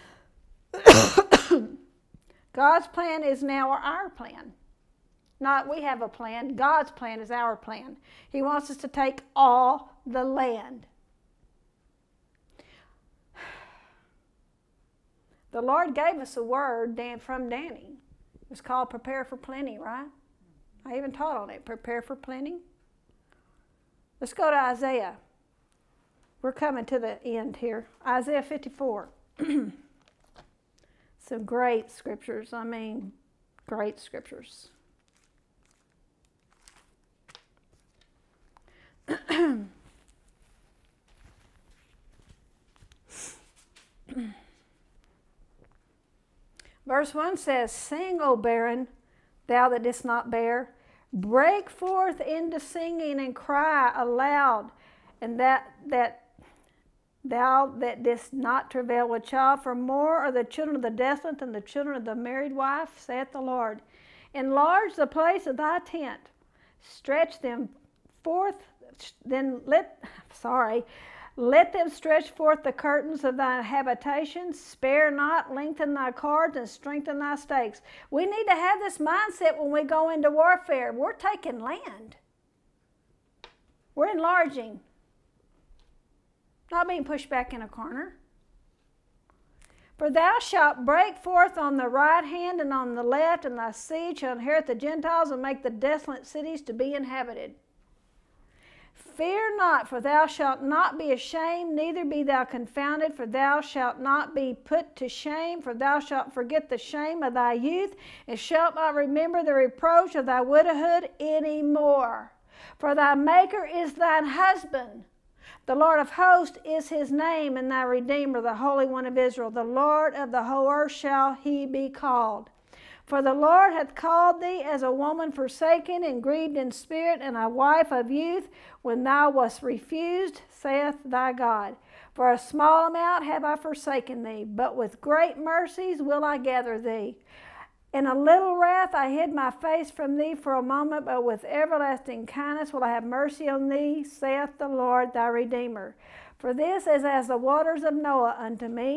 God's plan is now our plan. Not we have a plan. God's plan is our plan. He wants us to take all the land. The Lord gave us a word from Danny. It was called prepare for plenty, right? I even taught on it. Prepare for plenty. Let's go to Isaiah. We're coming to the end here. Isaiah 54. Some great scriptures. I mean, great scriptures. Verse 1 says, sing, O barren, thou that didst not bear. Break forth into singing and cry aloud, and that thou that didst not travail with child, for more are the children of the desolate than the children of the married wife, saith the Lord. Enlarge the place of thy tent, stretch them forth, let them stretch forth the curtains of thy habitation, spare not, lengthen thy cords, and strengthen thy stakes. We need to have this mindset when we go into warfare. We're taking land. We're enlarging. Not being pushed back in a corner. For thou shalt break forth on the right hand and on the left, and thy seed shall inherit the Gentiles and make the desolate cities to be inhabited. Fear not, for thou shalt not be ashamed, neither be thou confounded, for thou shalt not be put to shame, for thou shalt forget the shame of thy youth, and shalt not remember the reproach of thy widowhood any more. For thy Maker is thine husband. The Lord of hosts is his name, and thy Redeemer, the Holy One of Israel. The Lord of the whole earth shall he be called. For the Lord hath called thee as a woman forsaken and grieved in spirit, and a wife of youth, when thou wast refused, saith thy God. For a small amount have I forsaken thee, but with great mercies will I gather thee. In a little wrath I hid my face from thee for a moment, but with everlasting kindness will I have mercy on thee, saith the Lord thy Redeemer. For this is as the waters of Noah unto me,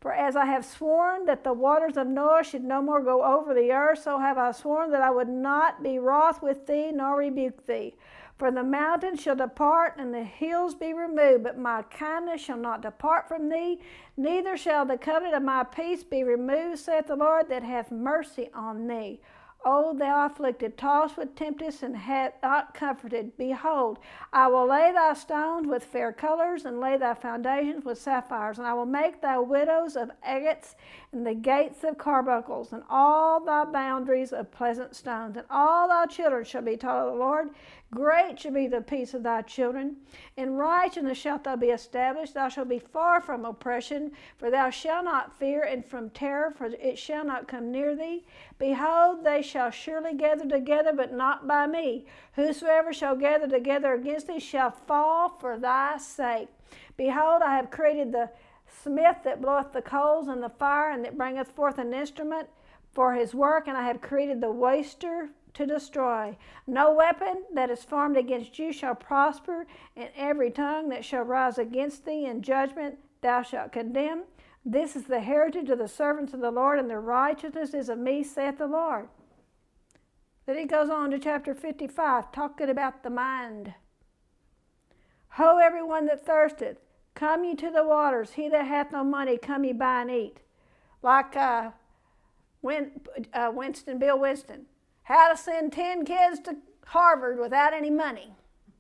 For as I have sworn that the waters of Noah should no more go over the earth, so have I sworn that I would not be wroth with thee, nor rebuke thee. For the mountains shall depart, and the hills be removed, but my kindness shall not depart from thee, neither shall the covenant of my peace be removed, saith the Lord, that hath mercy on thee. O thou afflicted, tossed with tempest, and hath not comforted, behold, I will lay thy stones with fair colors, and lay thy foundations with sapphires, and I will make thy windows of agates, and the gates of carbuncles, and all thy boundaries of pleasant stones. And all thy children shall be taught of the Lord. Great shall be the peace of thy children. In righteousness shalt thou be established. Thou shalt be far from oppression, for thou shalt not fear, and from terror, for it shall not come near thee. Behold, they shall surely gather together, but not by me. Whosoever shall gather together against thee shall fall for thy sake. Behold, I have created the smith that bloweth the coals in the fire, and that bringeth forth an instrument for his work, and I have created the waster to destroy. No weapon that is formed against you shall prosper, and every tongue that shall rise against thee in judgment thou shalt condemn. This is the heritage of the servants of the Lord, and their righteousness is of me, saith the Lord. Then he goes on to chapter 55, talking about the mind. Ho, everyone that thirsteth, come ye to the waters. He that hath no money, come ye buy and eat. Like Bill Winston. How to send 10 kids to Harvard without any money.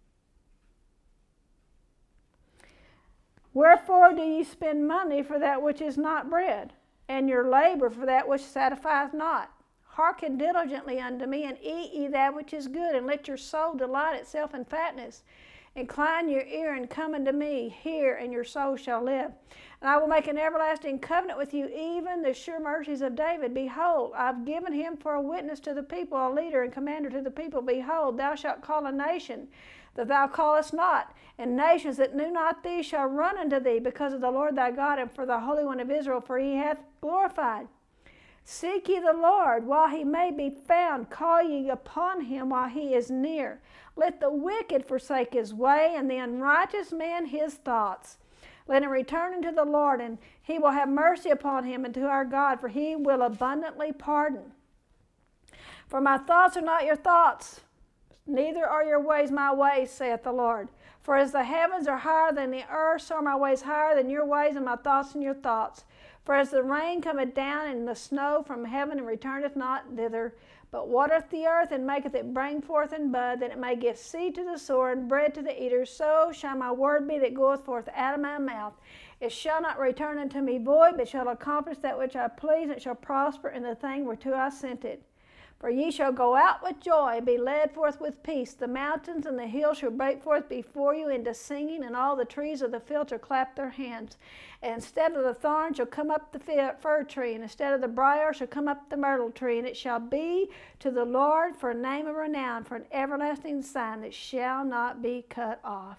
Wherefore do ye spend money for that which is not bread, and your labor for that which satisfieth not? Hearken diligently unto me, and eat ye that which is good, and let your soul delight itself in fatness. Incline your ear and come unto me. Hear, and your soul shall live. And I will make an everlasting covenant with you, even the sure mercies of David. Behold, I have given him for a witness to the people, a leader and commander to the people. Behold, thou shalt call a nation that thou callest not, and nations that knew not thee shall run unto thee, because of the Lord thy God, and for the Holy One of Israel, for he hath glorified. Seek ye the Lord while he may be found. Call ye upon him while he is near. Let the wicked forsake his way, and the unrighteous man his thoughts. Let him return unto the Lord, and he will have mercy upon him, and to our God, for he will abundantly pardon. For my thoughts are not your thoughts, neither are your ways my ways, saith the Lord. For as the heavens are higher than the earth, so are my ways higher than your ways, and my thoughts than your thoughts. For as the rain cometh down, and the snow from heaven, and returneth not thither, but watereth the earth, and maketh it bring forth and bud, that it may give seed to the sower, and bread to the eaters, so shall my word be that goeth forth out of my mouth. It shall not return unto me void, but shall accomplish that which I please, and it shall prosper in the thing whereto I sent it. For ye shall go out with joy, and be led forth with peace. The mountains and the hills shall break forth before you into singing, and all the trees of the field shall clap their hands. And instead of the thorn shall come up the fir tree, and instead of the briar shall come up the myrtle tree. And it shall be to the Lord for a name of renown, for an everlasting sign that shall not be cut off.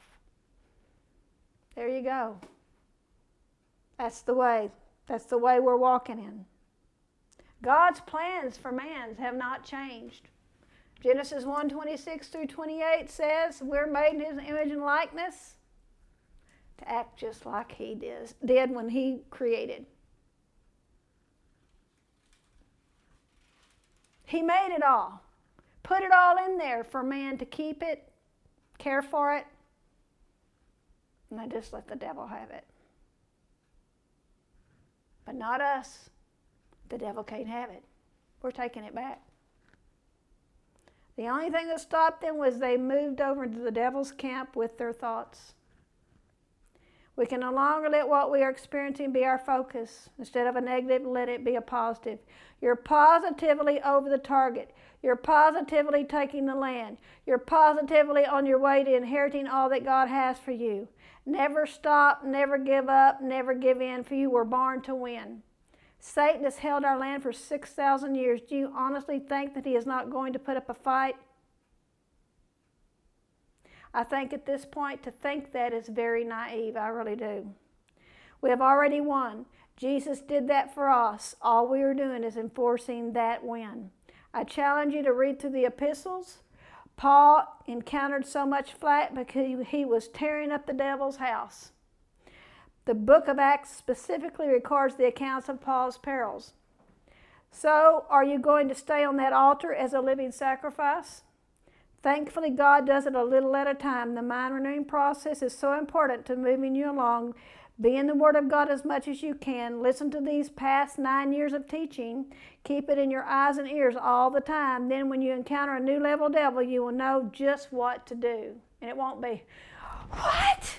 There you go. That's the way. That's the way we're walking in. God's plans for man have not changed. Genesis 1:26 through 28 says we're made in his image and likeness to act just like he did when he created. He made it all. Put it all in there for man to keep it, care for it, and then just let the devil have it. But not us. The devil can't have it. We're taking it back. The only thing that stopped them was they moved over into the devil's camp with their thoughts. We can no longer let what we are experiencing be our focus. Instead of a negative, let it be a positive. You're positively over the target. You're positively taking the land. You're positively on your way to inheriting all that God has for you. Never stop, never give up, never give in, for you were born to win. Satan has held our land for 6,000 years. Do you honestly think that he is not going to put up a fight? I think at this point to think that is very naive. I really do. We have already won. Jesus did that for us. All we are doing is enforcing that win. I challenge you to read through the epistles. Paul encountered so much flack because he was tearing up the devil's house. The book of Acts specifically records the accounts of Paul's perils. So, are you going to stay on that altar as a living sacrifice? Thankfully, God does it a little at a time. The mind renewing process is so important to moving you along. Be in the Word of God as much as you can. Listen to these past 9 years of teaching. Keep it in your eyes and ears all the time. Then when you encounter a new level devil, you will know just what to do. And it won't be, what?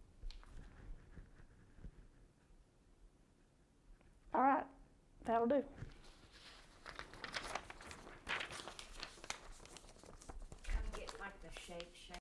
All right, that'll do. Get like the shake.